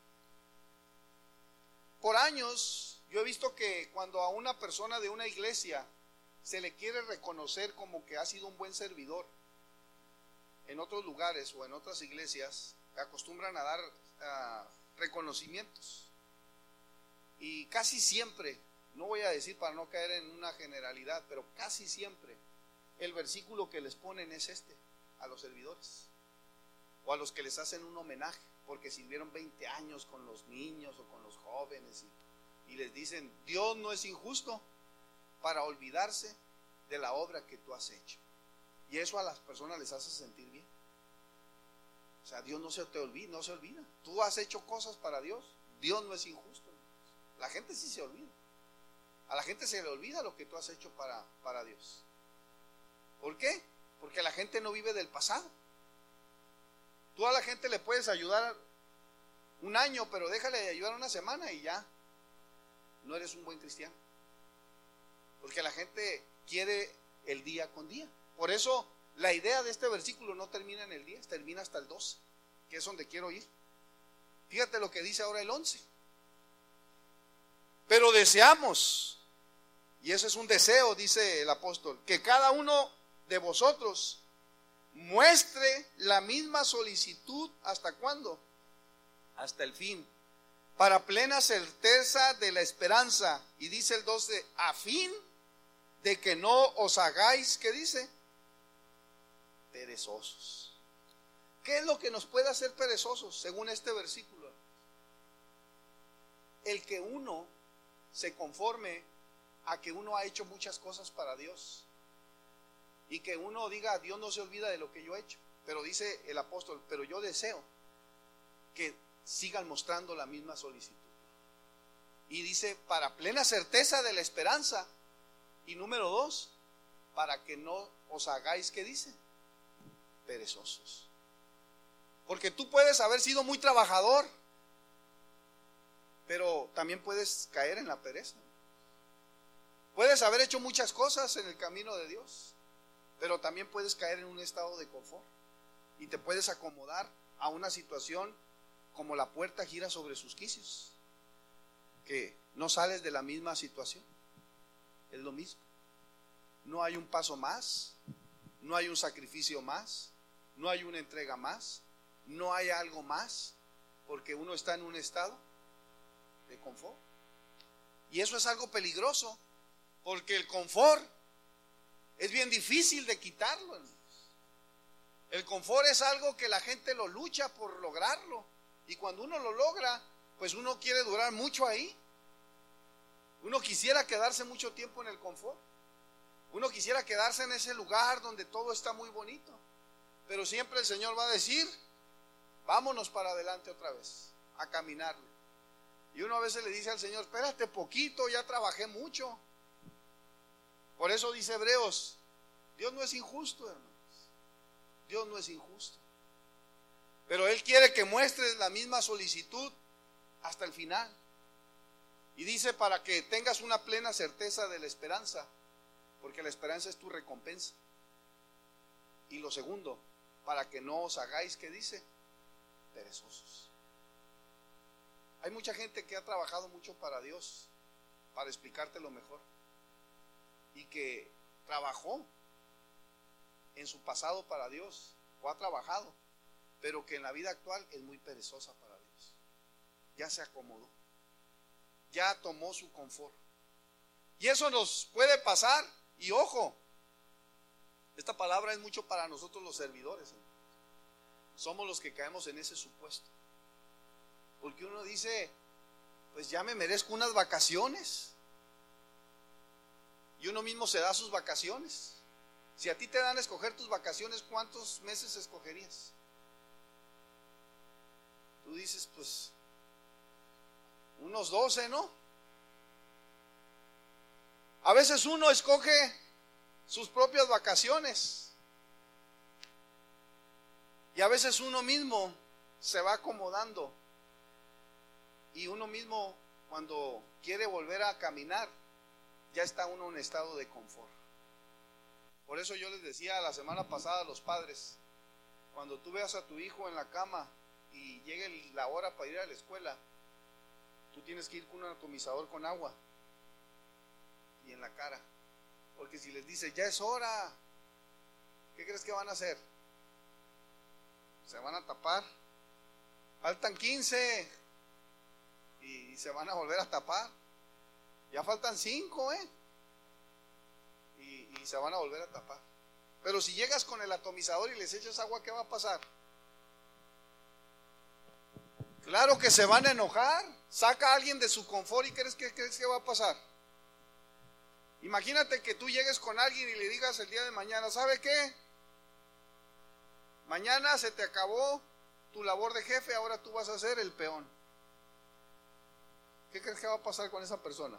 Por años yo he visto que cuando a una persona de una iglesia se le quiere reconocer como que ha sido un buen servidor, en otros lugares o en otras iglesias acostumbran a dar uh, reconocimientos. Y casi siempre, no voy a decir para no caer en una generalidad, pero casi siempre el versículo que les ponen es este, a los servidores o a los que les hacen un homenaje porque sirvieron veinte años con los niños o con los jóvenes y, y les dicen, Dios no es injusto para olvidarse de la obra que tú has hecho. Y eso a las personas les hace sentir bien. O sea, Dios no se te olvida, no se olvida. Tú has hecho cosas para Dios. Dios no es injusto. La gente sí se olvida. A la gente se le olvida lo que tú has hecho para, para Dios. ¿Por qué? Porque la gente no vive del pasado. Tú a la gente le puedes ayudar un año, pero déjale de ayudar una semana y ya no eres un buen cristiano. Porque la gente quiere el día con día. Por eso la idea de este versículo no termina en el diez, termina hasta el doce, que es donde quiero ir. Fíjate lo que dice ahora el once. Pero deseamos, y ese es un deseo, dice el apóstol, que cada uno de vosotros muestre la misma solicitud. ¿Hasta cuándo? Hasta el fin, para plena certeza de la esperanza. Y dice el doce, a fin de que no os hagáis, ¿qué dice? Perezosos. ¿Qué es lo que nos puede hacer perezosos según este versículo? El que uno se conforme a que uno ha hecho muchas cosas para Dios y que uno diga, Dios no se olvida de lo que yo he hecho. Pero dice el apóstol, pero yo deseo que sigan mostrando la misma solicitud. Y dice, para plena certeza de la esperanza. Y número dos, para que no os hagáis, ¿qué dice? Perezosos. Porque tú puedes haber sido muy trabajador, pero también puedes caer en la pereza. Puedes haber hecho muchas cosas en el camino de Dios, pero también puedes caer en un estado de confort y te puedes acomodar a una situación como la puerta gira sobre sus quicios, que no sales de la misma situación. Es lo mismo. No hay un paso más, no hay un sacrificio más, no hay una entrega más, no hay algo más, porque uno está en un estado de confort. Y eso es algo peligroso, porque el confort es bien difícil de quitarlo, hermanos. El confort es algo que la gente lo lucha por lograrlo, y cuando uno lo logra, pues uno quiere durar mucho ahí. Uno quisiera quedarse mucho tiempo en el confort. Uno quisiera quedarse en ese lugar donde todo está muy bonito. Pero siempre el Señor va a decir, vámonos para adelante otra vez, a caminarle. Y uno a veces le dice al Señor, espérate poquito, ya trabajé mucho. Por eso dice Hebreos, Dios no es injusto, hermanos. Dios no es injusto. Pero Él quiere que muestres la misma solicitud hasta el final. Y dice, para que tengas una plena certeza de la esperanza, porque la esperanza es tu recompensa. Y lo segundo, para que no os hagáis, ¿qué dice? Perezosos. Hay mucha gente que ha trabajado mucho para Dios, para explicarte lo mejor, y que trabajó en su pasado para Dios, o ha trabajado, pero que en la vida actual es muy perezosa para Dios. Ya se acomodó, ya tomó su confort. Y eso nos puede pasar, y ojo, esta palabra es mucho para nosotros los servidores, ¿eh? Somos los que caemos en ese supuesto. Porque uno dice, pues ya me merezco unas vacaciones. Y uno mismo se da sus vacaciones. Si a ti te dan a escoger tus vacaciones, ¿cuántos meses escogerías? Tú dices, pues, unos doce, ¿no? A veces uno escoge sus propias vacaciones. Y a veces uno mismo se va acomodando. Y uno mismo, cuando quiere volver a caminar, ya está uno en estado de confort. Por eso yo les decía la semana pasada a los padres, cuando tú veas a tu hijo en la cama y llegue la hora para ir a la escuela, tú tienes que ir con un atomizador con agua y en la cara. Porque si les dices, ya es hora, ¿qué crees que van a hacer? Se van a tapar. Faltan quince y se van a volver a tapar. Ya faltan cinco, ¿eh? Y, y se van a volver a tapar. Pero si llegas con el atomizador y les echas agua, ¿qué va a pasar? Claro que se van a enojar. Saca a alguien de su confort y ¿crees que, crees que va a pasar? Imagínate que tú llegues con alguien y le digas el día de mañana, ¿sabe qué? Mañana se te acabó tu labor de jefe, ahora tú vas a ser el peón. ¿Qué crees que va a pasar con esa persona?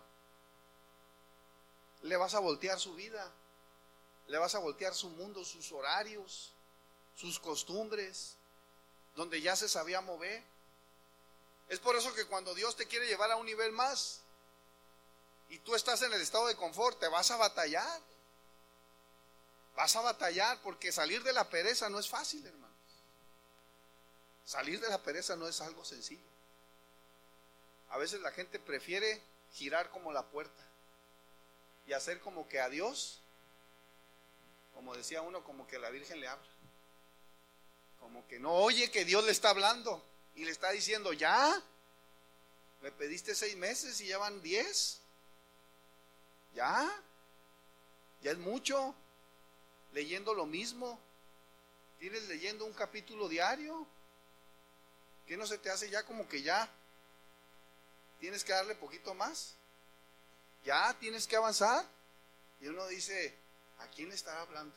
Le vas a voltear su vida, le vas a voltear su mundo, sus horarios, sus costumbres, donde ya se sabía mover. Es por eso que cuando Dios te quiere llevar a un nivel más y tú estás en el estado de confort, te vas a batallar. Vas a batallar porque salir de la pereza no es fácil, hermanos. Salir de la pereza no es algo sencillo. A veces la gente prefiere girar como la puerta y hacer como que a Dios, como decía uno, como que la Virgen le habla. Como que no oye que Dios le está hablando y le está diciendo, ya, me pediste seis meses y ya van diez. Ya, ya es mucho. Leyendo lo mismo, tienes leyendo un capítulo diario, ¿qué no se te hace ya como que ya tienes que darle poquito más? Ya tienes que avanzar. Y uno dice, ¿a quién le estará hablando?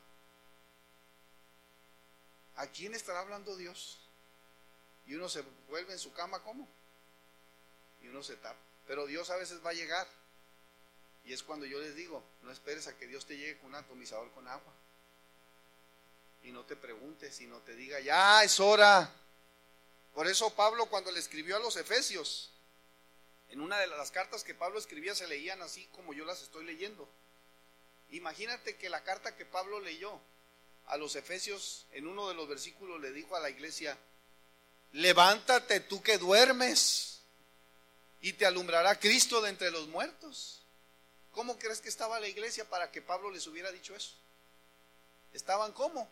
¿A quién estará hablando Dios? Y uno se vuelve en su cama, ¿cómo? Y uno se tapa. Pero Dios a veces va a llegar. Y es cuando yo les digo, no esperes a que Dios te llegue con un atomizador con agua. Y no te preguntes, sino te diga, ya es hora. Por eso Pablo, cuando le escribió a los Efesios, en una de las cartas que Pablo escribía se leían así como yo las estoy leyendo. Imagínate que la carta que Pablo leyó a los Efesios, en uno de los versículos le dijo a la iglesia, levántate tú que duermes y te alumbrará Cristo de entre los muertos. ¿Cómo crees que estaba la iglesia para que Pablo les hubiera dicho eso? ¿Estaban cómo?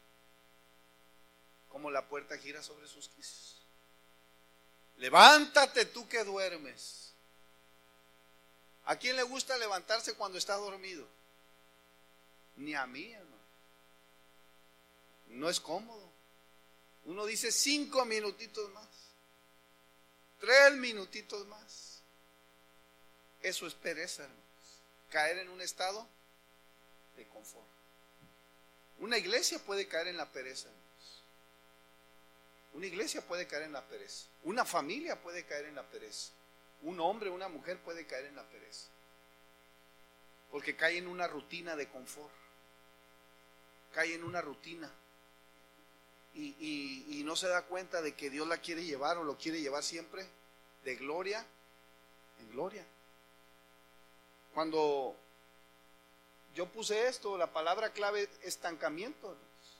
Como la puerta gira sobre sus quicios. Levántate tú que duermes. ¿A quién le gusta levantarse cuando está dormido? Ni a mí, hermano. No es cómodo. Uno dice cinco minutitos más, tres minutitos más. Eso es pereza, hermanos. Caer en un estado de confort. Una iglesia puede caer en la pereza, hermanos. Una iglesia puede caer en la pereza. Una familia puede caer en la pereza. Un hombre, una mujer puede caer en la pereza. Porque cae en una rutina de confort. Cae en una rutina. Y, y, y no se da cuenta de que Dios la quiere llevar o lo quiere llevar siempre de gloria en gloria. Cuando yo puse esto, la palabra clave estancamiento.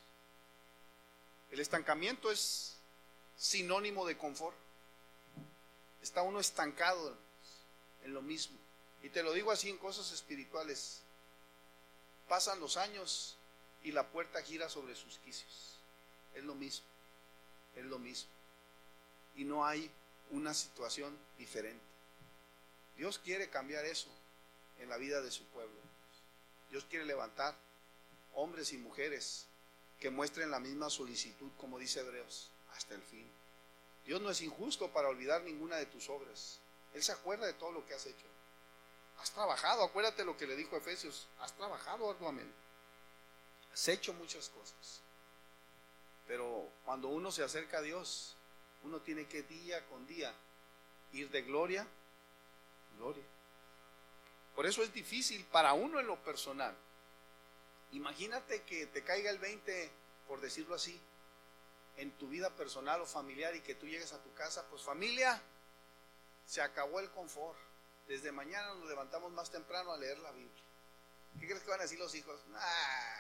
El estancamiento es sinónimo de confort. Está uno estancado en lo mismo. Y te lo digo así en cosas espirituales. Pasan los años y la puerta gira sobre sus quicios. Es lo mismo, es lo mismo. Y no hay una situación diferente. Dios quiere cambiar eso en la vida de su pueblo. Dios quiere levantar hombres y mujeres que muestren la misma solicitud, como dice Hebreos, hasta el fin. Dios no es injusto para olvidar ninguna de tus obras. Él se acuerda de todo lo que has hecho. Has trabajado, acuérdate lo que le dijo a Efesios, has trabajado arduamente. Has hecho muchas cosas. Pero cuando uno se acerca a Dios, uno tiene que día con día ir de gloria en gloria. Por eso es difícil para uno en lo personal. Imagínate que te caiga el veinte, por decirlo así, en tu vida personal o familiar, y que tú llegues a tu casa, pues familia, se acabó el confort. Desde mañana nos levantamos más temprano a leer la Biblia. ¿Qué crees que van a decir los hijos? Ah,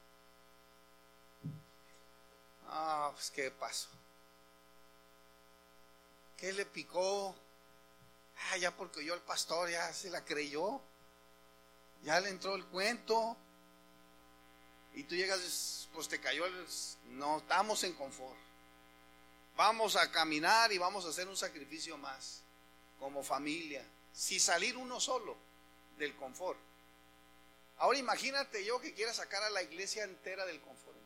ah pues qué pasó. ¿Qué le picó? Ah, ya porque oyó al pastor, ya se la creyó. Ya le entró el cuento. Y tú llegas, pues te cayó el... No, estamos en confort. Vamos a caminar y vamos a hacer un sacrificio más, como familia, si salir uno solo del confort. Ahora imagínate yo que quiera sacar a la iglesia entera del confort.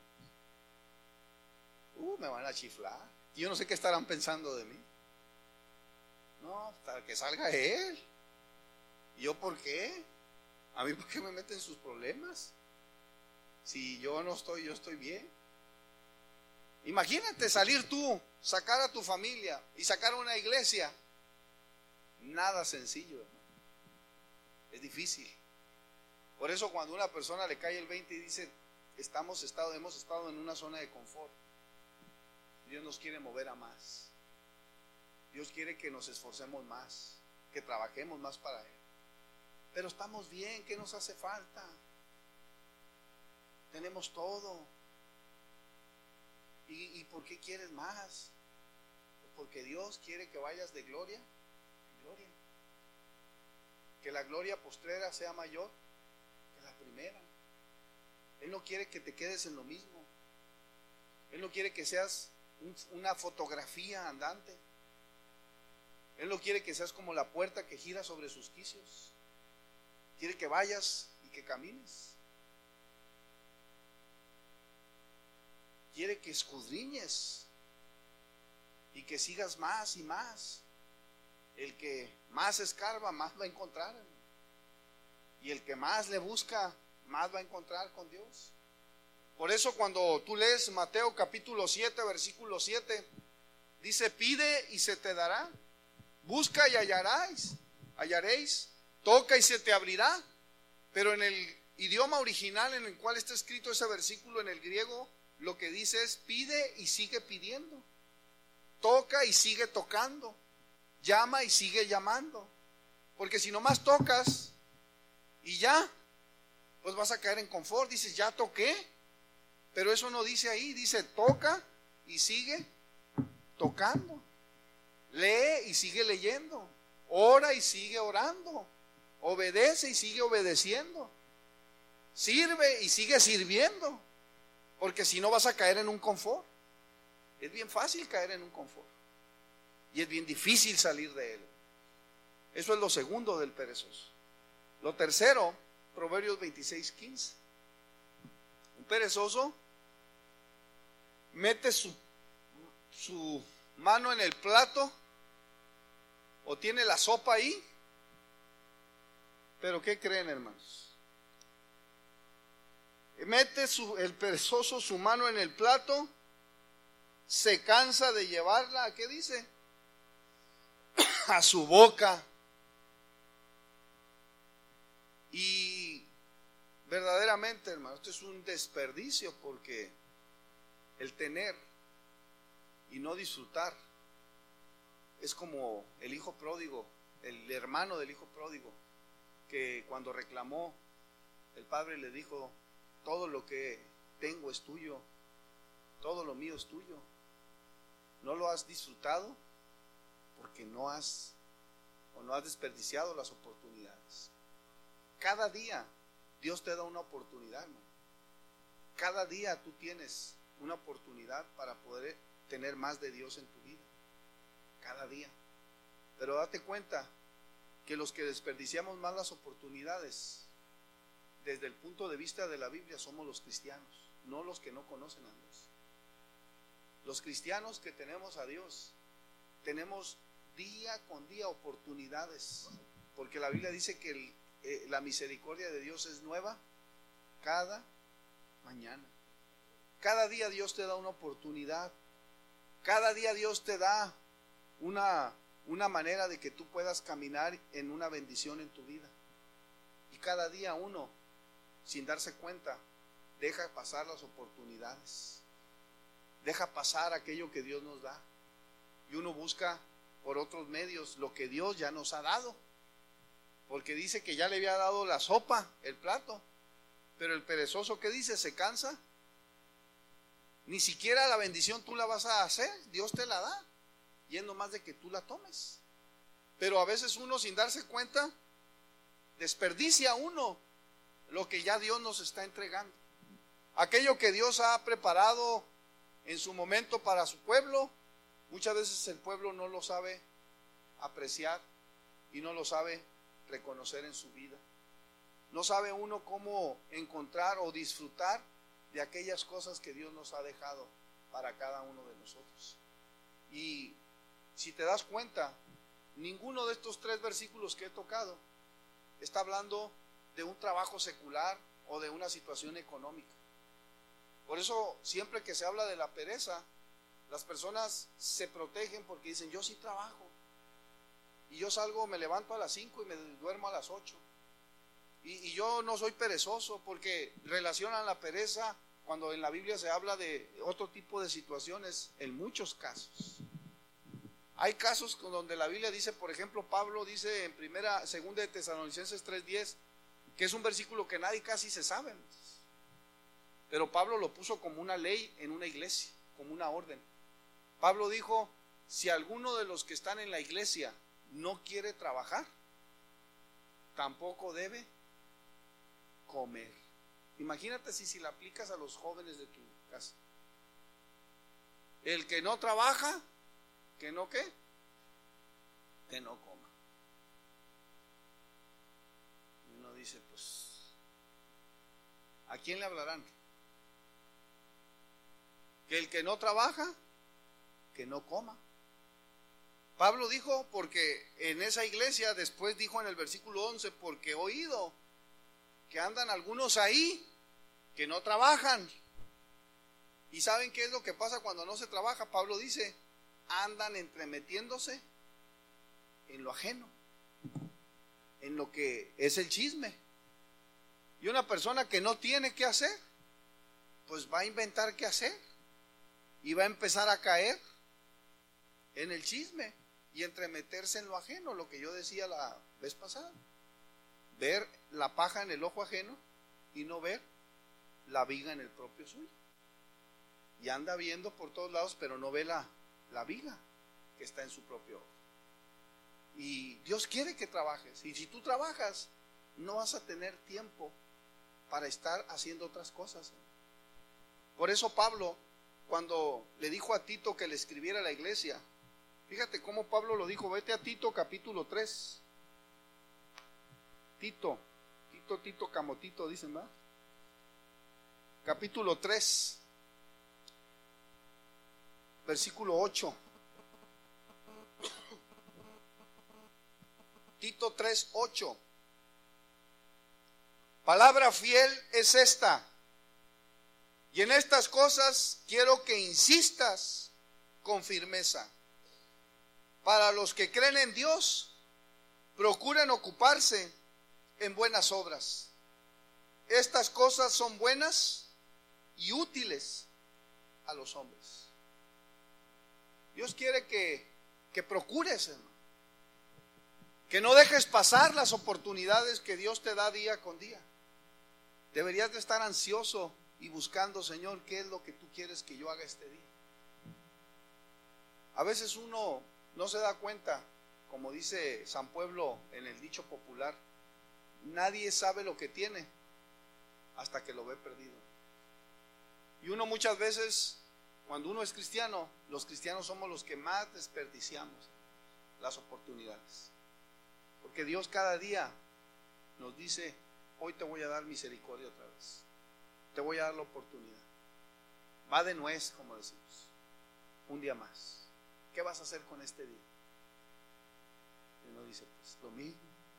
Uh, me van a chiflar. Yo no sé qué estarán pensando de mí. No, hasta que salga él. ¿Y yo por qué? ¿A mí por qué me meten sus problemas? Si yo no estoy, yo estoy bien. Imagínate salir tú, sacar a tu familia y sacar a una iglesia. Nada sencillo, hermano. Es difícil. Por eso cuando a una persona le cae el veinte y dice, estamos estado, hemos estado en una zona de confort, Dios nos quiere mover a más. Dios quiere que nos esforcemos más, que trabajemos más para Él. Pero estamos bien, ¿qué nos hace falta? Tenemos todo. ¿Y, y por qué quieres más? Porque Dios quiere que vayas de gloria en gloria. Que la gloria postrera sea mayor que la primera. Él no quiere que te quedes en lo mismo. Él no quiere que seas un, una fotografía andante. Él no quiere que seas como la puerta que gira sobre sus quicios. Quiere que vayas y que camines. Quiere que escudriñes y que sigas más y más. El que más escarba, más va a encontrar. Y el que más le busca, más va a encontrar con Dios. Por eso cuando tú lees Mateo capítulo siete, versículo siete, dice: pide y se te dará, busca y hallaréis, hallaréis, toca y se te abrirá. Pero en el idioma original en el cual está escrito ese versículo, en el griego, lo que dice es: pide y sigue pidiendo, toca y sigue tocando, llama y sigue llamando. Porque si nomás tocas y ya, pues vas a caer en confort. Dices: ya toqué. Pero eso no dice ahí, dice: toca y sigue tocando, lee y sigue leyendo, ora y sigue orando, obedece y sigue obedeciendo, sirve y sigue sirviendo. Porque si no vas a caer en un confort. Es bien fácil caer en un confort y es bien difícil salir de él. Eso es lo segundo del perezoso. Lo tercero, Proverbios veintiséis, quince. Un perezoso mete su, su mano en el plato o tiene la sopa ahí, pero ¿qué creen, hermanos? Mete su, el perezoso su mano en el plato, se cansa de llevarla, ¿a qué dice? A su boca. Y verdaderamente, hermano, esto es un desperdicio, porque el tener y no disfrutar es como el hijo pródigo, el hermano del hijo pródigo, que cuando reclamó, el padre le dijo: todo lo que tengo es tuyo, todo lo mío es tuyo. ¿No lo has disfrutado? Porque no has o no has desperdiciado las oportunidades. Cada día Dios te da una oportunidad, hermano. Cada día tú tienes una oportunidad para poder tener más de Dios en tu vida. Cada día. Pero date cuenta que los que desperdiciamos más las oportunidades, desde el punto de vista de la Biblia, somos los cristianos, no los que no conocen a Dios. Los cristianos que tenemos a Dios, tenemos día con día oportunidades, porque la Biblia dice que el, eh, la misericordia de Dios es nueva cada mañana. Cada día Dios te da una oportunidad, cada día Dios te da una, una manera de que tú puedas caminar en una bendición en tu vida. Y cada día uno, sin darse cuenta, deja pasar las oportunidades, deja pasar aquello que Dios nos da, y uno busca por otros medios lo que Dios ya nos ha dado, porque dice que ya le había dado la sopa, el plato, pero el perezoso, ¿qué dice? Se cansa. Ni siquiera la bendición tú la vas a hacer, Dios te la da, y es nomás de que tú la tomes. Pero a veces uno, sin darse cuenta, desperdicia uno lo que ya Dios nos está entregando. Aquello que Dios ha preparado en su momento para su pueblo, muchas veces el pueblo no lo sabe apreciar y no lo sabe reconocer en su vida. No sabe uno cómo encontrar o disfrutar de aquellas cosas que Dios nos ha dejado para cada uno de nosotros. Y si te das cuenta, ninguno de estos tres versículos que he tocado está hablando de un trabajo secular o de una situación económica. Por eso siempre que se habla de la pereza, las personas se protegen porque dicen: yo sí trabajo, y yo salgo, me levanto a las cinco y me duermo a las ocho, y, y yo no soy perezoso, porque relacionan la pereza, cuando en la Biblia se habla de otro tipo de situaciones, en muchos casos. Hay casos donde la Biblia dice, por ejemplo, Pablo dice en primera, segunda de Tesalonicenses tres diez, que es un versículo que nadie casi se sabe, pero Pablo lo puso como una ley en una iglesia, como una orden. Pablo dijo: si alguno de los que están en la iglesia no quiere trabajar, tampoco debe comer. Imagínate si, si la aplicas a los jóvenes de tu casa. El que no trabaja, ¿que no qué? Que no coma. Y uno dice: pues, ¿a quién le hablarán? Que el que no trabaja, que no coma. Pablo dijo, porque en esa iglesia, después dijo en el versículo once, porque he oído que andan algunos ahí que no trabajan. ¿Y saben qué es lo que pasa cuando no se trabaja? Pablo dice, andan entremetiéndose en lo ajeno, en lo que es el chisme. Y una persona que no tiene qué hacer, pues va a inventar qué hacer y va a empezar a caer en el chisme y entremeterse en lo ajeno, lo que yo decía la vez pasada. Ver la paja en el ojo ajeno y no ver la viga en el propio suyo. Y anda viendo por todos lados, pero no ve la, la viga que está en su propio ojo. Y Dios quiere que trabajes. Y si tú trabajas, no vas a tener tiempo para estar haciendo otras cosas. Por eso Pablo, cuando le dijo a Tito que le escribiera a la iglesia, fíjate cómo Pablo lo dijo. Vete a Tito capítulo tres. Tito, Tito, Tito, Camotito, dicen, ¿verdad? Capítulo tres, versículo ocho. Tito tres, ocho. Palabra fiel es esta, y en estas cosas quiero que insistas con firmeza. Para los que creen en Dios, procuren ocuparse en buenas obras. Estas cosas son buenas y útiles a los hombres. Dios quiere que, que procures, hermano, que no dejes pasar las oportunidades que Dios te da día con día. Deberías de estar ansioso y buscando, Señor, ¿qué es lo que tú quieres que yo haga este día? A veces uno no se da cuenta, como dice San Pueblo en el dicho popular, nadie sabe lo que tiene hasta que lo ve perdido. Y uno muchas veces, cuando uno es cristiano, los cristianos somos los que más desperdiciamos las oportunidades. Porque Dios cada día nos dice, hoy te voy a dar misericordia otra vez. Te voy a dar la oportunidad. Va de nuez, como decimos. Un día más. ¿Qué vas a hacer con este día? Y uno dice, pues lo mismo.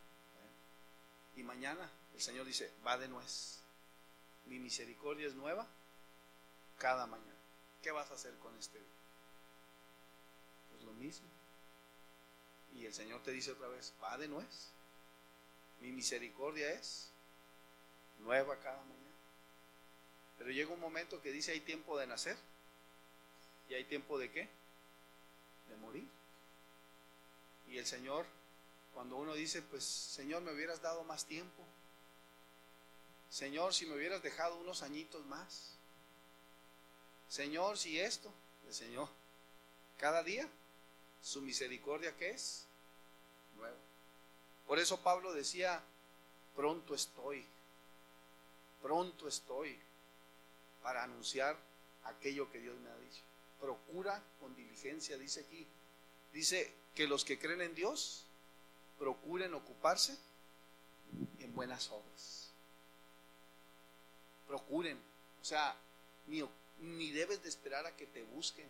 Y mañana el Señor dice, va de nuez. Mi misericordia es nueva cada mañana. ¿Qué vas a hacer con este día? Pues lo mismo. Y el Señor te dice otra vez, va de nuez. Mi misericordia es nueva cada mañana. Pero llega un momento que dice, hay tiempo de nacer y hay tiempo de ¿qué? De morir. Y el Señor, cuando uno dice, pues Señor, me hubieras dado más tiempo, Señor, si me hubieras dejado unos añitos más, Señor, si esto, el Señor, cada día su misericordia, ¿qué es? Nueva. Por eso Pablo decía, pronto estoy, pronto estoy para anunciar aquello que Dios me ha dicho. Procura con diligencia, dice aquí, dice que los que creen en Dios procuren ocuparse en buenas obras. Procuren, o sea, ni, ni debes de esperar a que te busquen,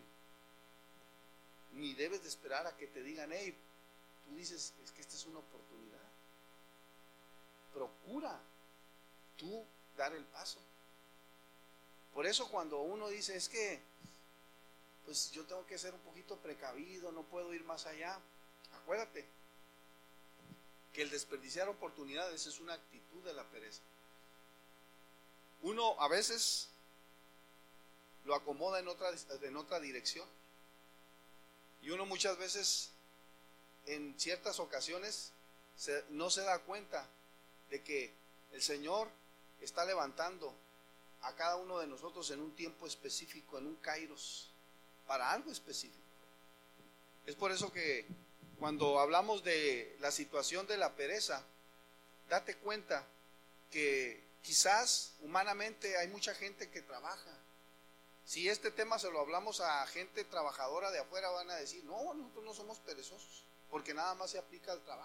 ni debes de esperar a que te digan, hey, tú dices, es que esta es una oportunidad. Procura tú dar el paso. Por eso cuando uno dice, es que pues yo tengo que ser un poquito precavido, no puedo ir más allá, acuérdate que el desperdiciar oportunidades es una actitud de la pereza. Uno a veces lo acomoda en otra, en otra dirección, y uno muchas veces en ciertas ocasiones se, no se da cuenta de que el Señor está levantando a cada uno de nosotros en un tiempo específico, en un kairos, para algo específico. Es por eso que cuando hablamos de la situación de la pereza, date cuenta que quizás humanamente hay mucha gente que trabaja. Si este tema se lo hablamos a gente trabajadora de afuera, van a decir, no, nosotros no somos perezosos, porque nada más se aplica al trabajo.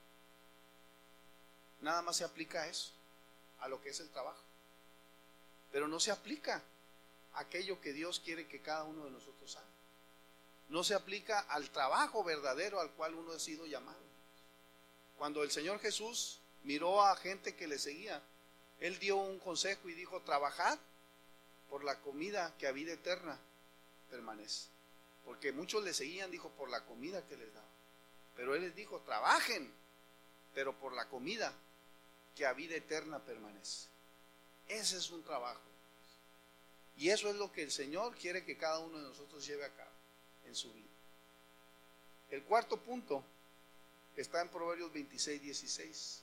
Nada más se aplica a eso, a lo que es el trabajo. Pero no se aplica a aquello que Dios quiere que cada uno de nosotros haga. No se aplica al trabajo verdadero al cual uno ha sido llamado. Cuando el Señor Jesús miró a gente que le seguía, Él dio un consejo y dijo: trabajad por la comida que a vida eterna permanece. Porque muchos le seguían, dijo, por la comida que les daba. Pero él les dijo: trabajen, pero por la comida que a vida eterna permanece. Ese es un trabajo. Y eso es lo que el Señor quiere que cada uno de nosotros lleve a cabo en su vida. El cuarto punto está en Proverbios veintiséis, dieciséis.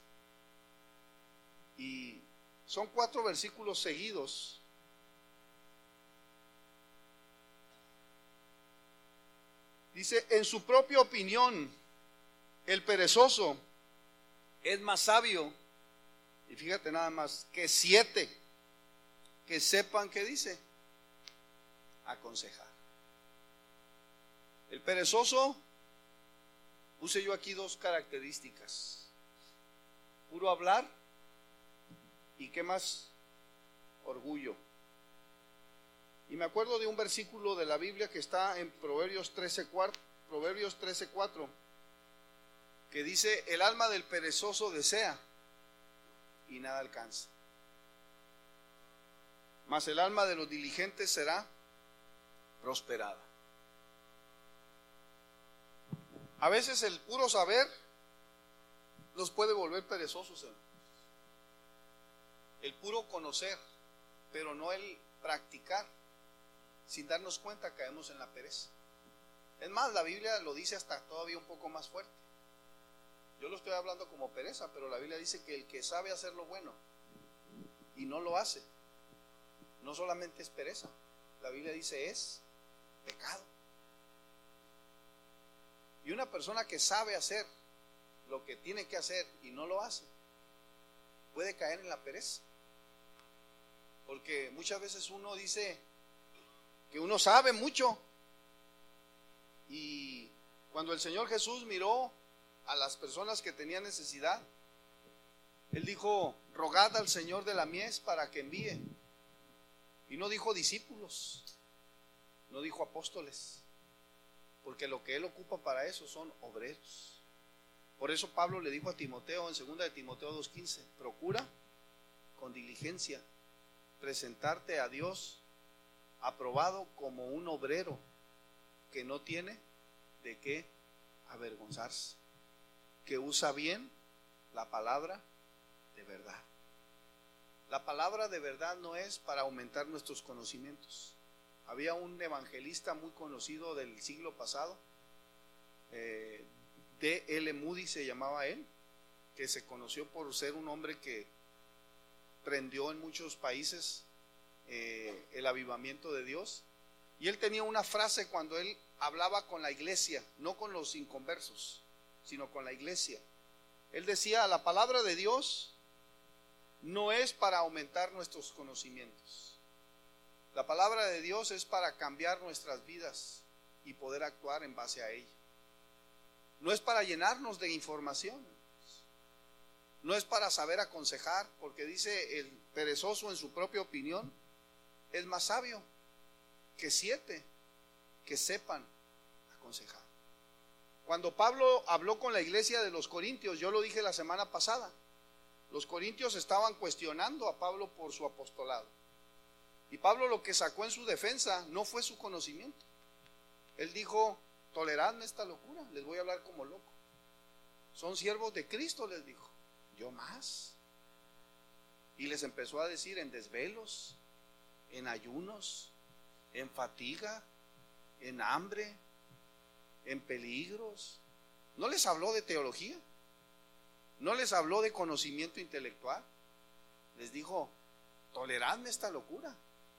Y son cuatro versículos seguidos. Dice: en su propia opinión, el perezoso es más sabio, y fíjate nada más, que siete que sepan, ¿qué dice? Aconsejar. El perezoso, puse yo aquí dos características: puro hablar y ¿qué más? Orgullo. Y me acuerdo de un versículo de la Biblia que está en Proverbios trece, Proverbios trece, cuatro, que dice: el alma del perezoso desea y nada alcanza, mas el alma de los diligentes será prosperada. A veces el puro saber nos puede volver perezosos, hermanos. El puro conocer, pero no el practicar. Sin darnos cuenta caemos en la pereza. Es más, la Biblia lo dice hasta todavía un poco más fuerte. Yo lo estoy hablando como pereza, pero la Biblia dice que el que sabe hacer lo bueno y no lo hace, no solamente es pereza, la Biblia dice es pecado. Y una persona que sabe hacer lo que tiene que hacer y no lo hace, puede caer en la pereza. Porque muchas veces uno dice que uno sabe mucho, y cuando el Señor Jesús miró a las personas que tenían necesidad, Él dijo: rogad al Señor de la mies para que envíe. Y no dijo discípulos, no dijo apóstoles, porque lo que Él ocupa para eso son obreros. Por eso Pablo le dijo a Timoteo en segunda de Timoteo dos quince: procura con diligencia presentarte a Dios aprobado como un obrero que no tiene de qué avergonzarse, que usa bien la palabra de verdad. La palabra de verdad no es para aumentar nuestros conocimientos. Había un evangelista muy conocido del siglo pasado, eh, D L Moody se llamaba él, que se conoció por ser un hombre que prendió en muchos países eh, el avivamiento de Dios. Y él tenía una frase cuando él hablaba con la iglesia, no con los inconversos, sino con la iglesia. Él decía: la palabra de Dios no es para aumentar nuestros conocimientos. La palabra de Dios es para cambiar nuestras vidas y poder actuar en base a ella. No es para llenarnos de información, no es para saber aconsejar, porque dice: el perezoso en su propia opinión es más sabio que siete que sepan aconsejar. Cuando Pablo habló con la iglesia de los Corintios, yo lo dije la semana pasada, los corintios estaban cuestionando a Pablo por su apostolado. Y Pablo lo que sacó en su defensa no fue su conocimiento. Él dijo: toleradme esta locura, les voy a hablar como loco. Son siervos de Cristo, les dijo. Yo más. Y les empezó a decir: en desvelos, en ayunos, en fatiga, en hambre, en peligros. No les habló de teología, no les habló de conocimiento intelectual. Les dijo: toleradme esta locura.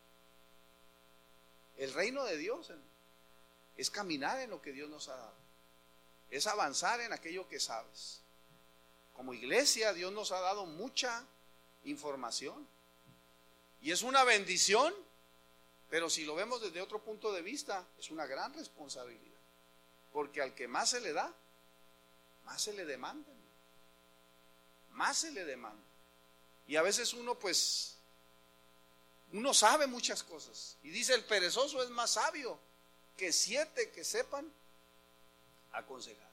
El reino de Dios es caminar en lo que Dios nos ha dado, es avanzar en aquello que sabes. Como iglesia, Dios nos ha dado mucha información y es una bendición, pero si lo vemos desde otro punto de vista, es una gran responsabilidad, porque al que más se le da, más se le demanda, más se le demanda. Y a veces uno pues uno sabe muchas cosas, y dice: el perezoso es más sabio que siete que sepan aconsejar.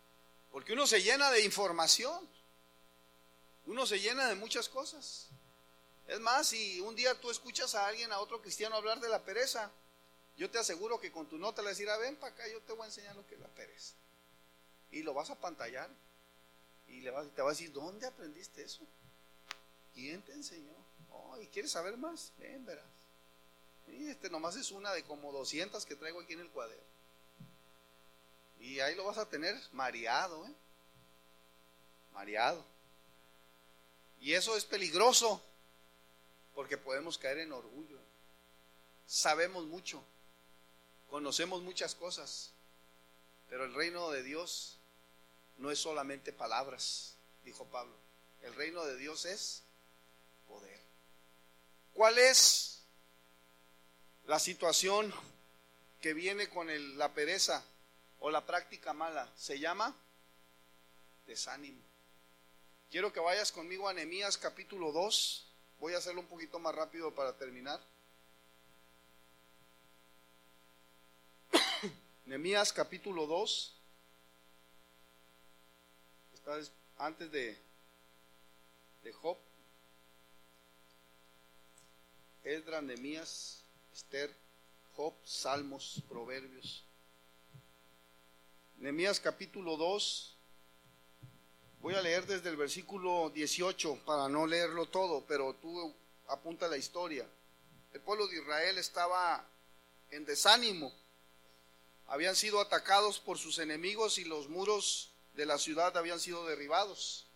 Porque uno se llena de información, uno se llena de muchas cosas, Es más, si un día tú escuchas a alguien, a otro cristiano hablar de la pereza, yo te aseguro que con tu nota le decirá, ven para acá, yo te voy a enseñar lo que es la pereza. Y lo vas a pantallar y le vas, te va a decir, ¿dónde aprendiste eso? ¿Quién te enseñó? Oh, ¿y quieres saber más? Ven, verás. Y este nomás es una de como doscientas que traigo aquí en el cuaderno. Y ahí lo vas a tener mareado, ¿eh? Mareado. Y eso es peligroso, porque podemos caer en orgullo. Sabemos mucho, conocemos muchas cosas, pero el reino de Dios no es solamente palabras, dijo Pablo. El reino de Dios es poder. ¿Cuál es la situación que viene con el, la pereza o la práctica mala? Se llama desánimo. Quiero que vayas conmigo a Nehemías capítulo dos. Voy a hacerlo un poquito más rápido para terminar. Nehemías capítulo dos. Está antes de, de Job. Esdras, Nehemías, Esther, Job, Salmos, Proverbios. Nehemías capítulo dos. Voy a leer desde el versículo dieciocho para no leerlo todo, pero tú apunta la historia. El pueblo de Israel estaba en desánimo. Habían sido atacados por sus enemigos y los muros de la ciudad habían sido derribados.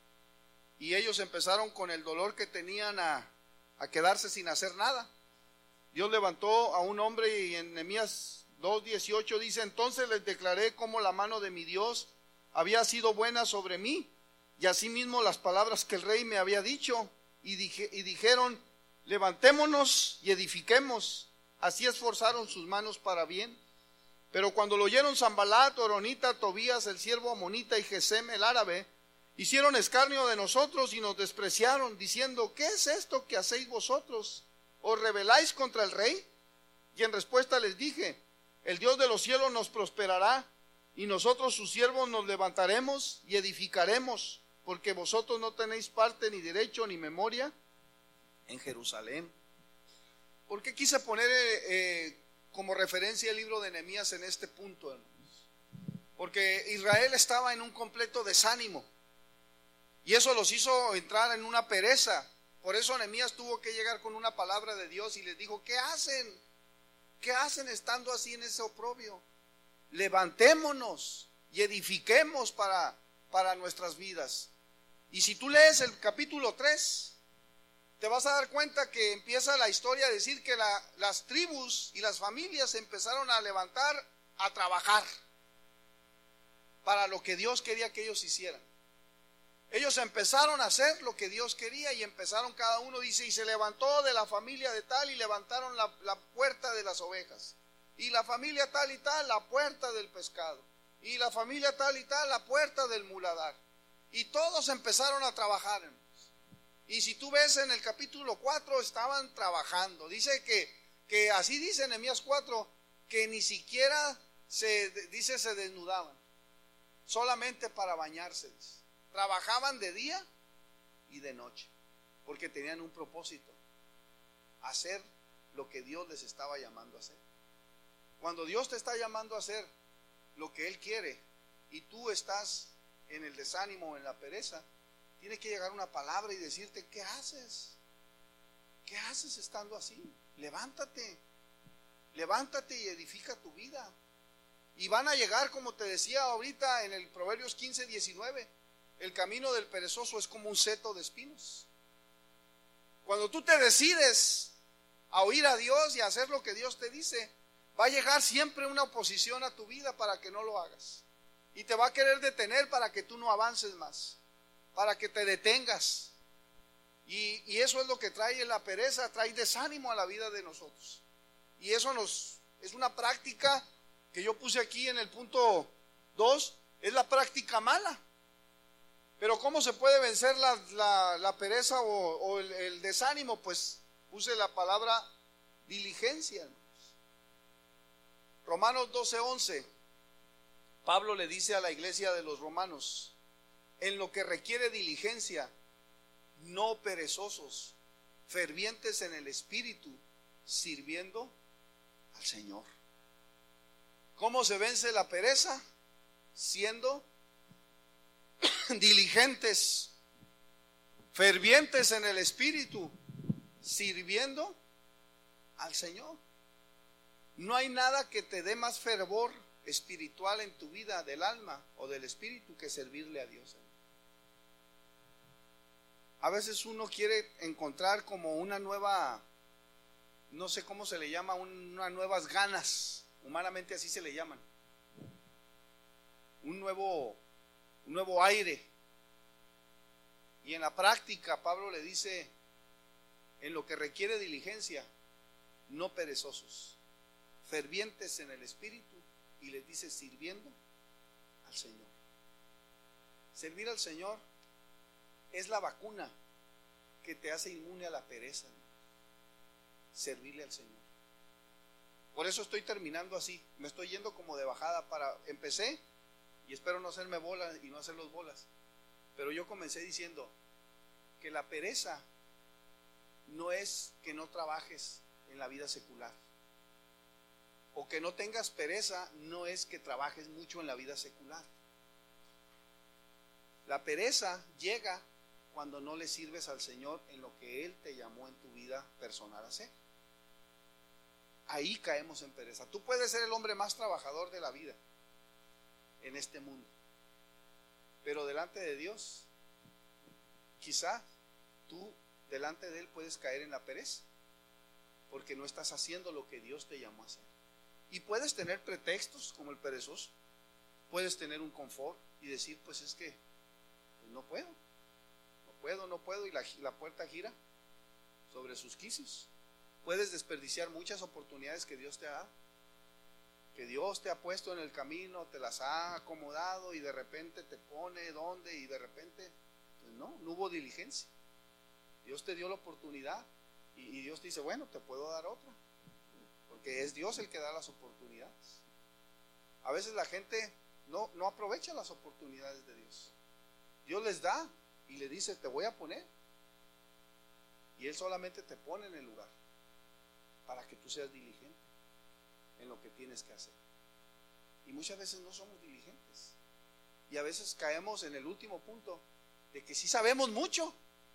Y ellos empezaron con el dolor que tenían a, a quedarse sin hacer nada. Dios levantó a un hombre y en Nehemías dos dieciocho dice, entonces les declaré cómo la mano de mi Dios había sido buena sobre mí, y asimismo las palabras que el rey me había dicho, y, dije, y dijeron, levantémonos y edifiquemos. Así esforzaron sus manos para bien. Pero cuando lo oyeron Sanbalat, Horonita, Tobías, el siervo amonita, y Gesem, el árabe, hicieron escarnio de nosotros y nos despreciaron, diciendo, ¿qué es esto que hacéis vosotros? ¿Os rebeláis contra el rey? Y en respuesta les dije, el Dios de los cielos nos prosperará, y nosotros sus siervos nos levantaremos y edificaremos, porque vosotros no tenéis parte ni derecho ni memoria en Jerusalén. ¿Por qué quise poner eh, como referencia el libro de Nehemías en este punto, hermanos? Porque Israel estaba en un completo desánimo, y eso los hizo entrar en una pereza. Por eso Nehemías tuvo que llegar con una palabra de Dios y les dijo, ¿qué hacen? ¿Qué hacen estando así en ese oprobio? Levantémonos y edifiquemos para, para nuestras vidas. Y si tú lees el capítulo tres, te vas a dar cuenta que empieza la historia a decir que la, las tribus y las familias empezaron a levantar, a trabajar para lo que Dios quería que ellos hicieran. Ellos empezaron a hacer lo que Dios quería y empezaron cada uno, dice, y se levantó de la familia de tal y levantaron la, la puerta de las ovejas. Y la familia tal y tal, la puerta del pescado. Y la familia tal y tal, la puerta del muladar. Y todos empezaron a trabajar, hermanos. Y si tú ves en el capítulo cuatro, estaban trabajando. Dice que, que así dice en Nehemías cuatro, que ni siquiera se, dice, se desnudaban. Solamente para bañarse, dice. Trabajaban de día y de noche, porque tenían un propósito, hacer lo que Dios les estaba llamando a hacer. Cuando Dios te está llamando a hacer lo que Él quiere y tú estás en el desánimo o en la pereza, tiene que llegar una palabra y decirte, ¿qué haces? ¿Qué haces estando así? Levántate, levántate y edifica tu vida. Y van a llegar, como te decía ahorita en el Proverbios quince diecinueve, el camino del perezoso es como un seto de espinos. Cuando tú te decides a oír a Dios y a hacer lo que Dios te dice, va a llegar siempre una oposición a tu vida para que no lo hagas. Y te va a querer detener para que tú no avances más, para que te detengas. Y, y eso es lo que trae la pereza, trae desánimo a la vida de nosotros. Y eso nos es una práctica que yo puse aquí en el punto dos, es la práctica mala. Pero ¿cómo se puede vencer la, la, la pereza o, o el, el desánimo? Pues puse la palabra diligencia. Romanos doce once, Pablo le dice a la iglesia de los romanos, en lo que requiere diligencia, no perezosos, fervientes en el Espíritu, sirviendo al Señor. ¿Cómo se vence la pereza? Siendo diligentes, fervientes en el Espíritu, sirviendo al Señor. No hay nada que te dé más fervor espiritual en tu vida del alma o del espíritu que servirle a Dios. A veces uno quiere encontrar como una nueva, no sé cómo se le llama, unas nuevas ganas, humanamente así se le llaman, un nuevo, un nuevo aire. Y en la práctica Pablo le dice, en lo que requiere diligencia, no perezosos, fervientes en el espíritu, y les dice sirviendo al Señor. Servir al Señor es la vacuna que te hace inmune a la pereza, ¿no? Servirle al Señor. Por eso estoy terminando así, me estoy yendo como de bajada para, empecé y espero no hacerme bolas y no hacer los bolas, pero yo comencé diciendo que la pereza no es que no trabajes en la vida secular, o que no tengas pereza no es que trabajes mucho en la vida secular. La pereza llega cuando no le sirves al Señor en lo que Él te llamó en tu vida personal a hacer. Ahí caemos en pereza. Tú puedes ser el hombre más trabajador de la vida en este mundo, pero delante de Dios, quizá tú delante de Él puedes caer en la pereza, porque no estás haciendo lo que Dios te llamó a hacer. Y puedes tener pretextos como el perezoso, puedes tener un confort y decir, pues es que pues no puedo, no puedo, no puedo, y la, la puerta gira sobre sus quicios. Puedes desperdiciar muchas oportunidades que Dios te ha dado, que Dios te ha puesto en el camino, te las ha acomodado y de repente te pone donde y de repente, pues no, no hubo diligencia. Dios te dio la oportunidad y, y Dios te dice, bueno, te puedo dar otra. Porque es Dios el que da las oportunidades. A veces la gente no, no aprovecha las oportunidades de Dios. Dios les da y le dice, te voy a poner. Y Él solamente te pone en el lugar para que tú seas diligente en lo que tienes que hacer. Y muchas veces no somos diligentes. Y a veces caemos en el último punto de que sí sabemos mucho.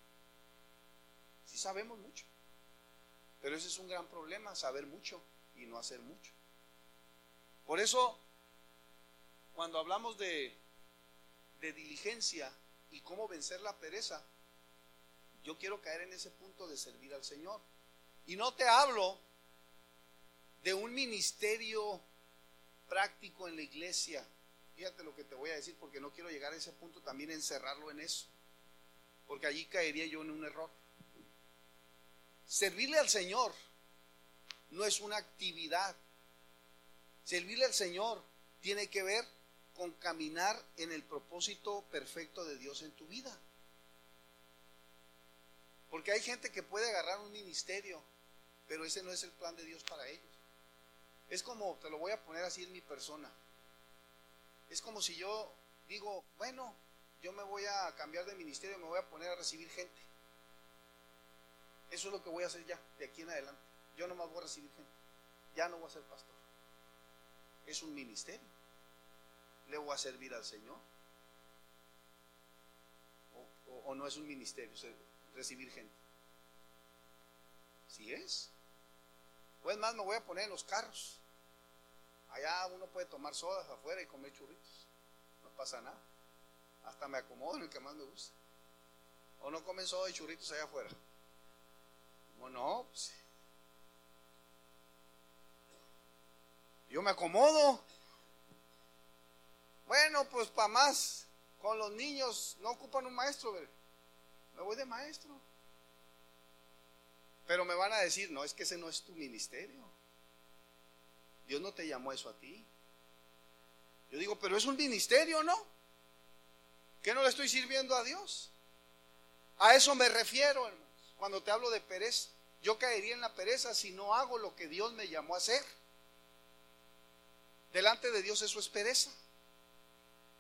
Sí sabemos mucho. Pero ese es un gran problema, saber mucho y no hacer mucho. Por eso, cuando hablamos de, de diligencia y cómo vencer la pereza, yo quiero caer en ese punto de servir al Señor. Y no te hablo de un ministerio práctico en la iglesia. Fíjate lo que te voy a decir, porque no quiero llegar a ese punto también encerrarlo en eso, porque allí caería yo en un error. Servirle al Señor no es una actividad. Servirle al Señor tiene que ver con caminar en el propósito perfecto de Dios en tu vida. Porque hay gente que puede agarrar un ministerio, pero ese no es el plan de Dios para ellos. Es como, te lo voy a poner así en mi persona, es como si yo digo, bueno, yo me voy a cambiar de ministerio, me voy a poner a recibir gente. Eso es lo que voy a hacer ya, de aquí en adelante. Yo nomás voy a recibir gente, ya no voy a ser pastor. Es un ministerio, le voy a servir al Señor. O, o, o no es un ministerio, o sea, recibir gente. Sí es. Pues más me voy a poner en los carros. Allá uno puede tomar sodas afuera y comer churritos, no pasa nada. Hasta me acomodo en el que más me gusta. O no comen soda y churritos allá afuera. Como no, pues, yo me acomodo. Bueno, pues para más, con los niños no ocupan un maestro, ¿verdad? Me voy de maestro. Pero me van a decir, no, es que ese no es tu ministerio. Dios no te llamó eso a ti. Yo digo, pero es un ministerio, ¿no? ¿Qué no le estoy sirviendo a Dios? A eso me refiero, hermanos. Cuando te hablo de pereza, yo caería en la pereza si no hago lo que Dios me llamó a hacer. Delante de Dios eso es pereza,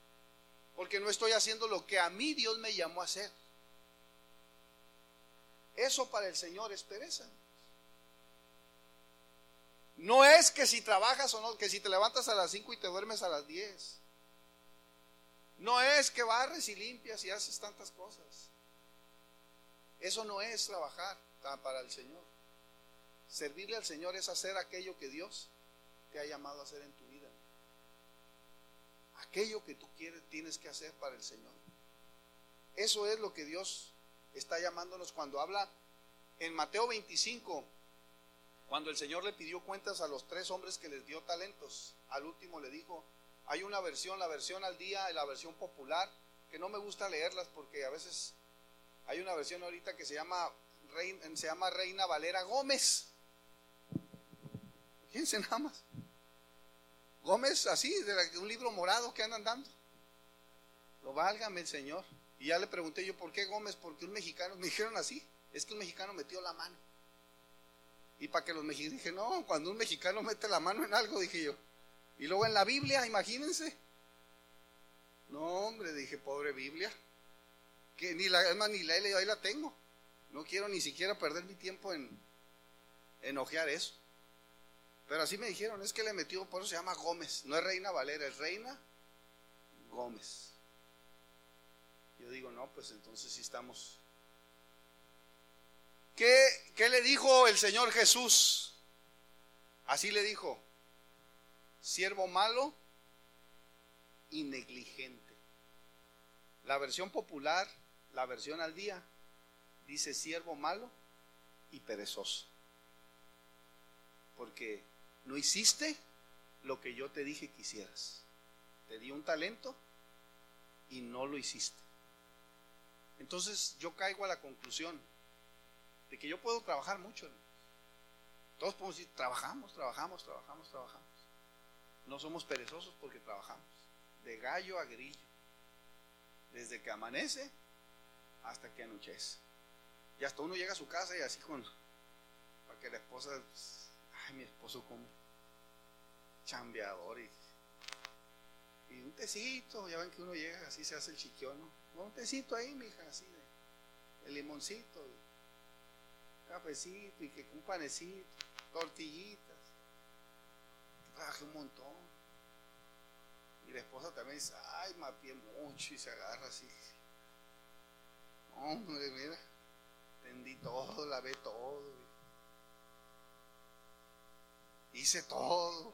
porque no estoy haciendo lo que a mí Dios me llamó a hacer. Eso para el Señor es pereza. No es que si trabajas o no, que si te levantas a las cinco y te duermes a las diez. No es que barres y limpias y haces tantas cosas. Eso no es trabajar para el Señor. Servirle al Señor es hacer aquello que Dios te ha llamado a hacer en tu vida. Aquello que tú quieres, tienes que hacer para el Señor. Eso es lo que Dios está llamándonos cuando habla en Mateo veinticinco, cuando el Señor le pidió cuentas a los tres hombres que les dio talentos. Al último le dijo, hay una versión, la versión al día, la versión popular, que no me gusta leerlas porque a veces hay una versión ahorita que se llama Reina, se llama Reina Valera Gómez. Fíjense nada más. Gómez, así, de un libro morado que andan dando. Lo válgame el Señor. Y ya le pregunté yo, ¿por qué Gómez? Porque un mexicano, me dijeron así, es que un mexicano metió la mano. Y para que los mexicanos, dije, no, cuando un mexicano mete la mano en algo, dije yo. Y luego en la Biblia, imagínense. No, hombre, dije, pobre Biblia. Que ni la, es más, ni la he leído, ahí la tengo. No quiero ni siquiera perder mi tiempo en, en ojear eso. Pero así me dijeron, es que le metió, por eso se llama Gómez. No es Reina Valera, es Reina Gómez. Yo digo, no, pues entonces sí estamos. ¿Qué, qué le dijo el Señor Jesús? Así le dijo, siervo malo y negligente. La versión popular, la versión al día, dice siervo malo y perezoso. Porque no hiciste lo que yo te dije que hicieras. Te di un talento y no lo hiciste. Entonces yo caigo a la conclusión de que yo puedo trabajar mucho. Todos podemos decir, trabajamos, trabajamos, trabajamos, trabajamos. No somos perezosos porque trabajamos. De gallo a grillo. Desde que amanece hasta que anochece. Y hasta uno llega a su casa y así con, para que la esposa, pues, ay, mi esposo como chambeador y, y un tecito, ya ven que uno llega así, se hace el chiquión, ¿no? Un tecito ahí, mija, así de, de limoncito, de cafecito y que un panecito, tortillitas, trabajé un montón. Y la esposa también dice, ay, mapié mucho, y se agarra así. Hombre, mira, tendí todo, lavé todo, hice todo.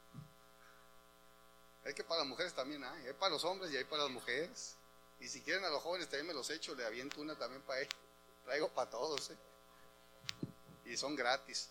Es que para las mujeres también hay, hay para los hombres y hay para las mujeres. Y si quieren a los jóvenes también me los echo, le aviento una también para ellos. Traigo para todos, ¿eh? Y son gratis.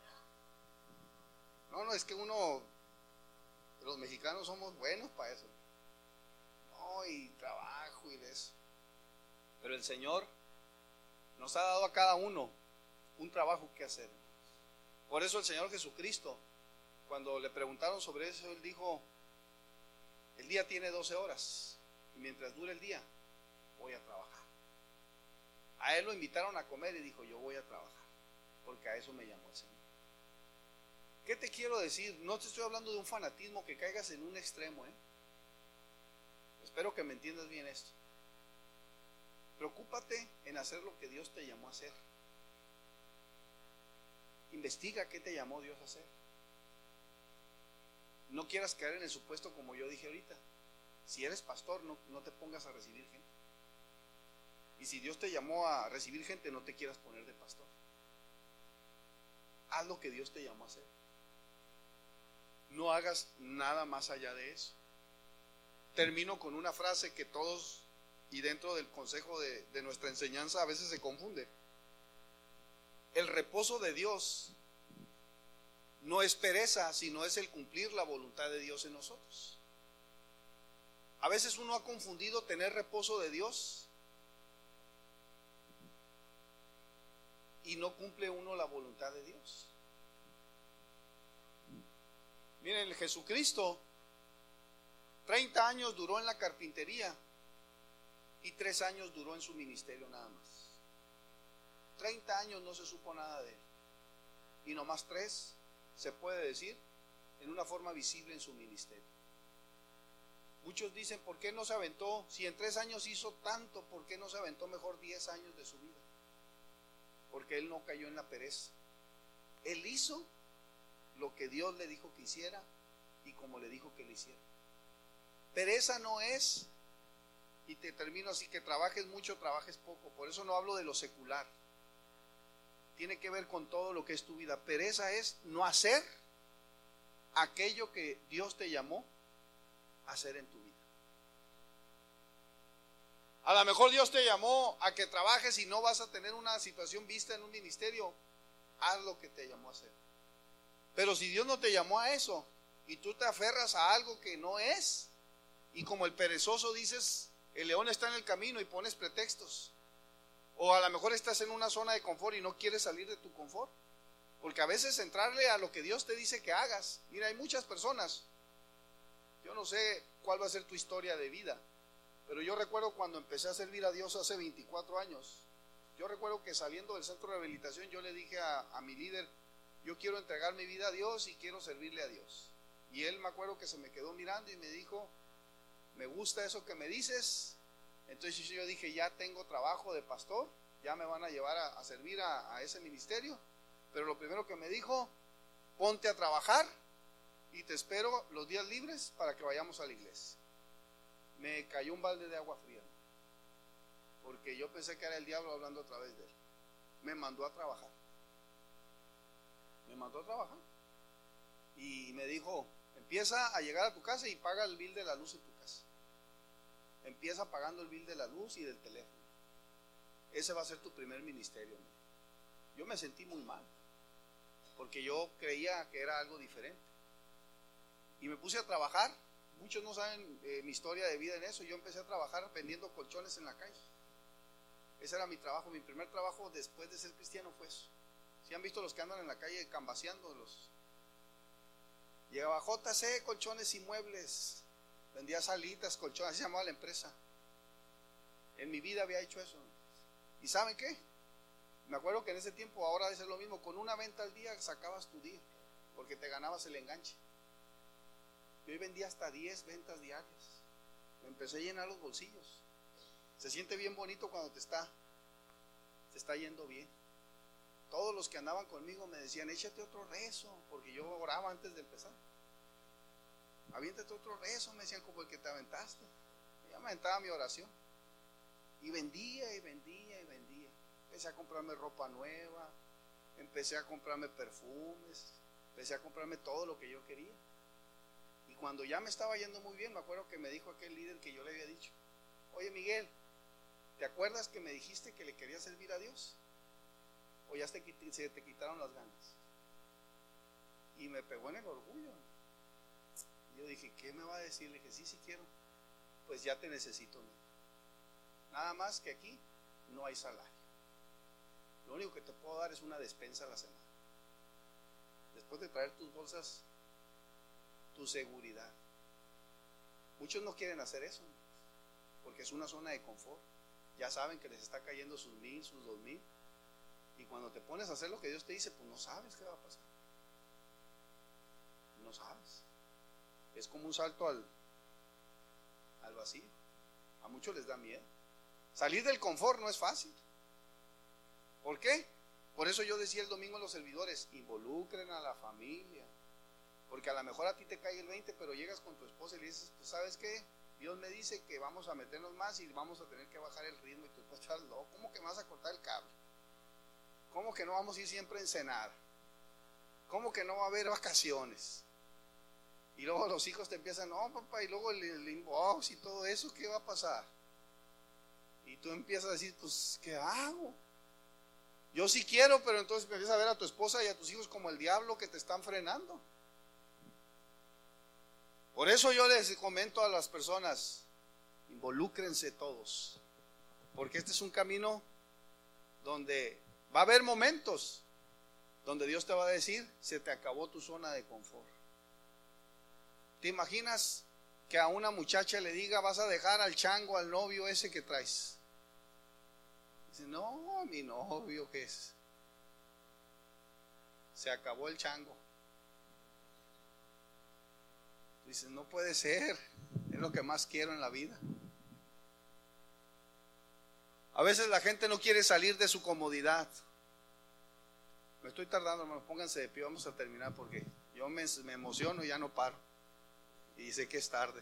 No, no, es que uno, los mexicanos somos buenos para eso. No, y trabajo y de eso. Pero el Señor nos ha dado a cada uno un trabajo que hacer. Por eso el Señor Jesucristo, cuando le preguntaron sobre eso, Él dijo, el día tiene doce horas y mientras dure el día voy a trabajar. A Él lo invitaron a comer y dijo, yo voy a trabajar, porque a eso me llamó el Señor. ¿Qué te quiero decir? No te estoy hablando de un fanatismo, que caigas en un extremo, ¿eh? Espero que me entiendas bien esto. Preocúpate en hacer lo que Dios te llamó a hacer. Investiga qué te llamó Dios a hacer. No quieras caer en el supuesto, como yo dije ahorita. Si eres pastor, no, no te pongas a recibir gente. Y si Dios te llamó a recibir gente, no te quieras poner de pastor. Haz lo que Dios te llamó a hacer. No hagas nada más allá de eso. Termino con una frase que todos, y dentro del consejo de, de nuestra enseñanza, a veces se confunde. El reposo de Dios no es pereza, sino es el cumplir la voluntad de Dios en nosotros. A veces uno ha confundido tener reposo de Dios y no cumple uno la voluntad de Dios. Miren, el Jesucristo treinta años duró en la carpintería y tres años duró en su ministerio nada más. treinta años no se supo nada de él y nomás tres se puede decir en una forma visible en su ministerio. Muchos dicen, ¿por qué no se aventó? Si en tres años hizo tanto, ¿por qué no se aventó mejor diez años de su vida? porque él no cayó en la pereza. Él hizo lo que Dios le dijo que hiciera y como le dijo que le hiciera. Pereza no es, y te termino así, que trabajes mucho, trabajes poco. Por eso no hablo de lo secular. Tiene que ver con todo lo que es tu vida. Pereza es no hacer aquello que Dios te llamó a hacer en tu vida. A lo mejor Dios te llamó a que trabajes y no vas a tener una situación vista en un ministerio. Haz lo que te llamó a hacer. Pero si Dios no te llamó a eso y tú te aferras a algo que no es, y como el perezoso dices, el león está en el camino y pones pretextos, o a lo mejor estás en una zona de confort y no quieres salir de tu confort, porque a veces entrarle a lo que Dios te dice que hagas. Mira, hay muchas personas, yo no sé cuál va a ser tu historia de vida, pero yo recuerdo cuando empecé a servir a Dios hace veinticuatro años, yo recuerdo que saliendo del centro de rehabilitación yo le dije a, a mi líder, yo quiero entregar mi vida a Dios y quiero servirle a Dios. Y él, me acuerdo que se me quedó mirando y me dijo, me gusta eso que me dices. Entonces yo dije, ya tengo trabajo de pastor, ya me van a llevar a, a servir a, a ese ministerio. Pero lo primero que me dijo, ponte a trabajar y te espero los días libres para que vayamos a la iglesia. Me cayó un balde de agua fría, porque yo pensé que era el diablo hablando a través de él. Me mandó a trabajar. Me mandó a trabajar. Y me dijo, empieza a llegar a tu casa y paga el bill de la luz en tu casa. Empieza pagando el bill de la luz y del teléfono. Ese va a ser tu primer ministerio. Yo me sentí muy mal, porque yo creía que era algo diferente. Y me puse a trabajar. Muchos no saben eh, mi historia de vida en eso. Yo empecé a trabajar vendiendo colchones en la calle. Ese era mi trabajo. Mi primer trabajo después de ser cristiano fue eso. Si han visto los que andan en la calle cambaseando, los... llegaba J C Colchones y Muebles, vendía salitas, colchones, así se llamaba la empresa. En mi vida había hecho eso. ¿Y saben qué? Me acuerdo que en ese tiempo, ahora debe ser lo mismo, con una venta al día sacabas tu día, porque te ganabas el enganche. Yo hoy vendía hasta diez ventas diarias. Me empecé a llenar los bolsillos. Se siente bien bonito cuando te está, te está yendo bien. Todos los que andaban conmigo me decían, échate otro rezo, porque yo oraba antes de empezar. Aviéntate otro rezo, me decían, como el que te aventaste. Ya me aventaba mi oración. Y vendía y vendía y vendía. Empecé a comprarme ropa nueva, empecé a comprarme perfumes, empecé a comprarme todo lo que yo quería. Y cuando ya me estaba yendo muy bien, me acuerdo que me dijo aquel líder que yo le había dicho, oye Miguel, ¿te acuerdas que me dijiste que le quería servir a Dios? ¿O ya se te quitaron las ganas? Y me pegó en el orgullo. Y yo dije, ¿qué me va a decir? Le dije, sí, sí quiero. Pues ya te necesito. Nada más que aquí no hay salario. Lo único que te puedo dar es una despensa a la semana. Después de traer tus bolsas, tu seguridad. Muchos no quieren hacer eso, porque es una zona de confort. Ya saben que les está cayendo sus mil, sus dos mil. Y cuando te pones a hacer lo que Dios te dice, pues no sabes qué va a pasar. No sabes. Es como un salto al, al vacío. A muchos les da miedo. Salir del confort no es fácil. ¿Por qué? Por eso yo decía el domingo a los servidores, involucren a la familia. Porque a lo mejor a ti te cae el veinte, pero llegas con tu esposa y le dices, pues ¿sabes qué? Dios me dice que vamos a meternos más y vamos a tener que bajar el ritmo. Y tú estás loco, ¿cómo que me vas a cortar el cable? ¿Cómo que no vamos a ir siempre a encenar? ¿Cómo que no va a haber vacaciones? Y luego los hijos te empiezan, no papá, y luego el, el inbox y todo eso, ¿qué va a pasar? Y tú empiezas a decir, pues ¿qué hago? Yo sí quiero, pero entonces empiezas a ver a tu esposa y a tus hijos como el diablo que te están frenando. Por eso yo les comento a las personas, involúcrense todos, porque este es un camino donde va a haber momentos donde Dios te va a decir, se te acabó tu zona de confort. ¿Te imaginas que a una muchacha le diga, vas a dejar al chango, al novio ese que traes? Dice, no, mi novio, ¿qué es? Se acabó el chango. Dice, no puede ser, es lo que más quiero en la vida. A veces la gente no quiere salir de su comodidad. Me estoy tardando, hermano, pónganse de pie, vamos a terminar porque yo me, me emociono y ya no paro. Y sé que es tarde.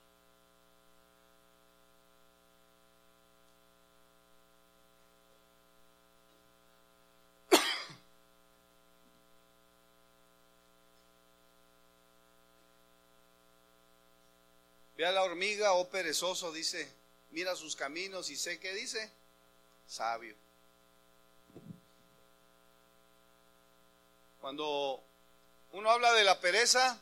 Ve a la hormiga, oh perezoso, dice, mira sus caminos y sé que dice, sabio. Cuando uno habla de la pereza,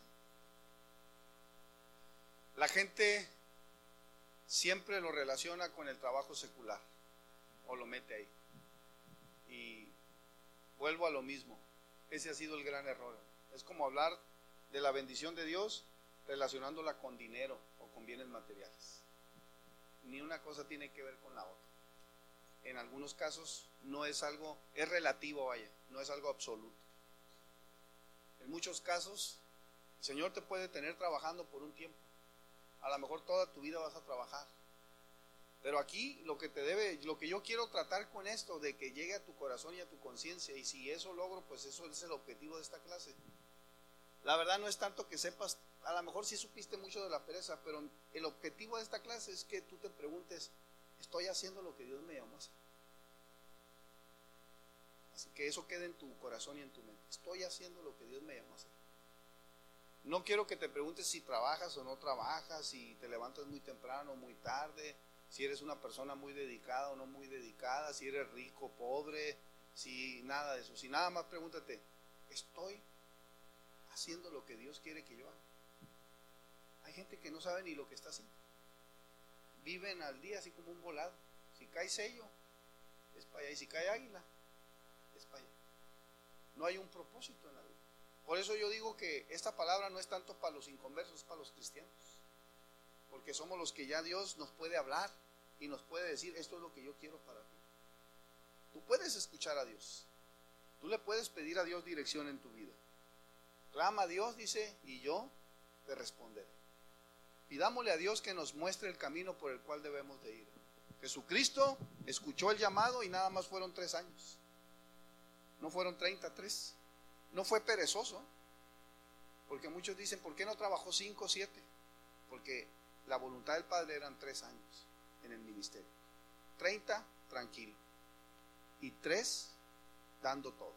la gente siempre lo relaciona con el trabajo secular o lo mete ahí. Y vuelvo a lo mismo, ese ha sido el gran error. Es como hablar de la bendición de Dios relacionándola con dinero o con bienes materiales. Ni una cosa tiene que ver con la otra. En algunos casos no es algo, es relativo, vaya, no es algo absoluto. En muchos casos, el Señor te puede tener trabajando por un tiempo. A lo mejor toda tu vida vas a trabajar. Pero aquí lo que te debe, lo que yo quiero tratar con esto, de que llegue a tu corazón y a tu conciencia, y si eso logro, pues eso es el objetivo de esta clase. La verdad no es tanto que sepas, a lo mejor sí supiste mucho de la pereza, pero el objetivo de esta clase es que tú te preguntes, ¿estoy haciendo lo que Dios me llamó a hacer? Así que eso quede en tu corazón y en tu mente. Estoy haciendo lo que Dios me llamó a hacer. No quiero que te preguntes si trabajas o no trabajas, si te levantas muy temprano o muy tarde, si eres una persona muy dedicada o no muy dedicada, si eres rico o pobre, si nada de eso. Si nada más pregúntate, ¿estoy haciendo lo que Dios quiere que yo haga? Hay gente que no sabe ni lo que está haciendo. Viven al día así como un volado. Si cae sello, es para allá. Y si cae águila, es para allá. No hay un propósito en la vida. Por eso yo digo que esta palabra no es tanto para los inconversos, es para los cristianos. Porque somos los que ya Dios nos puede hablar y nos puede decir, esto es lo que yo quiero para ti. Tú puedes escuchar a Dios. Tú le puedes pedir a Dios dirección en tu vida. Clama a Dios, dice, y yo te responderé. Pidámosle a Dios que nos muestre el camino por el cual debemos de ir. Jesucristo escuchó el llamado y nada más fueron tres años. No fueron treinta y tres. No fue perezoso. Porque muchos dicen, ¿por qué no trabajó cinco o siete? Porque la voluntad del Padre eran tres años en el ministerio. treinta, tranquilo. Y tres, dando todo.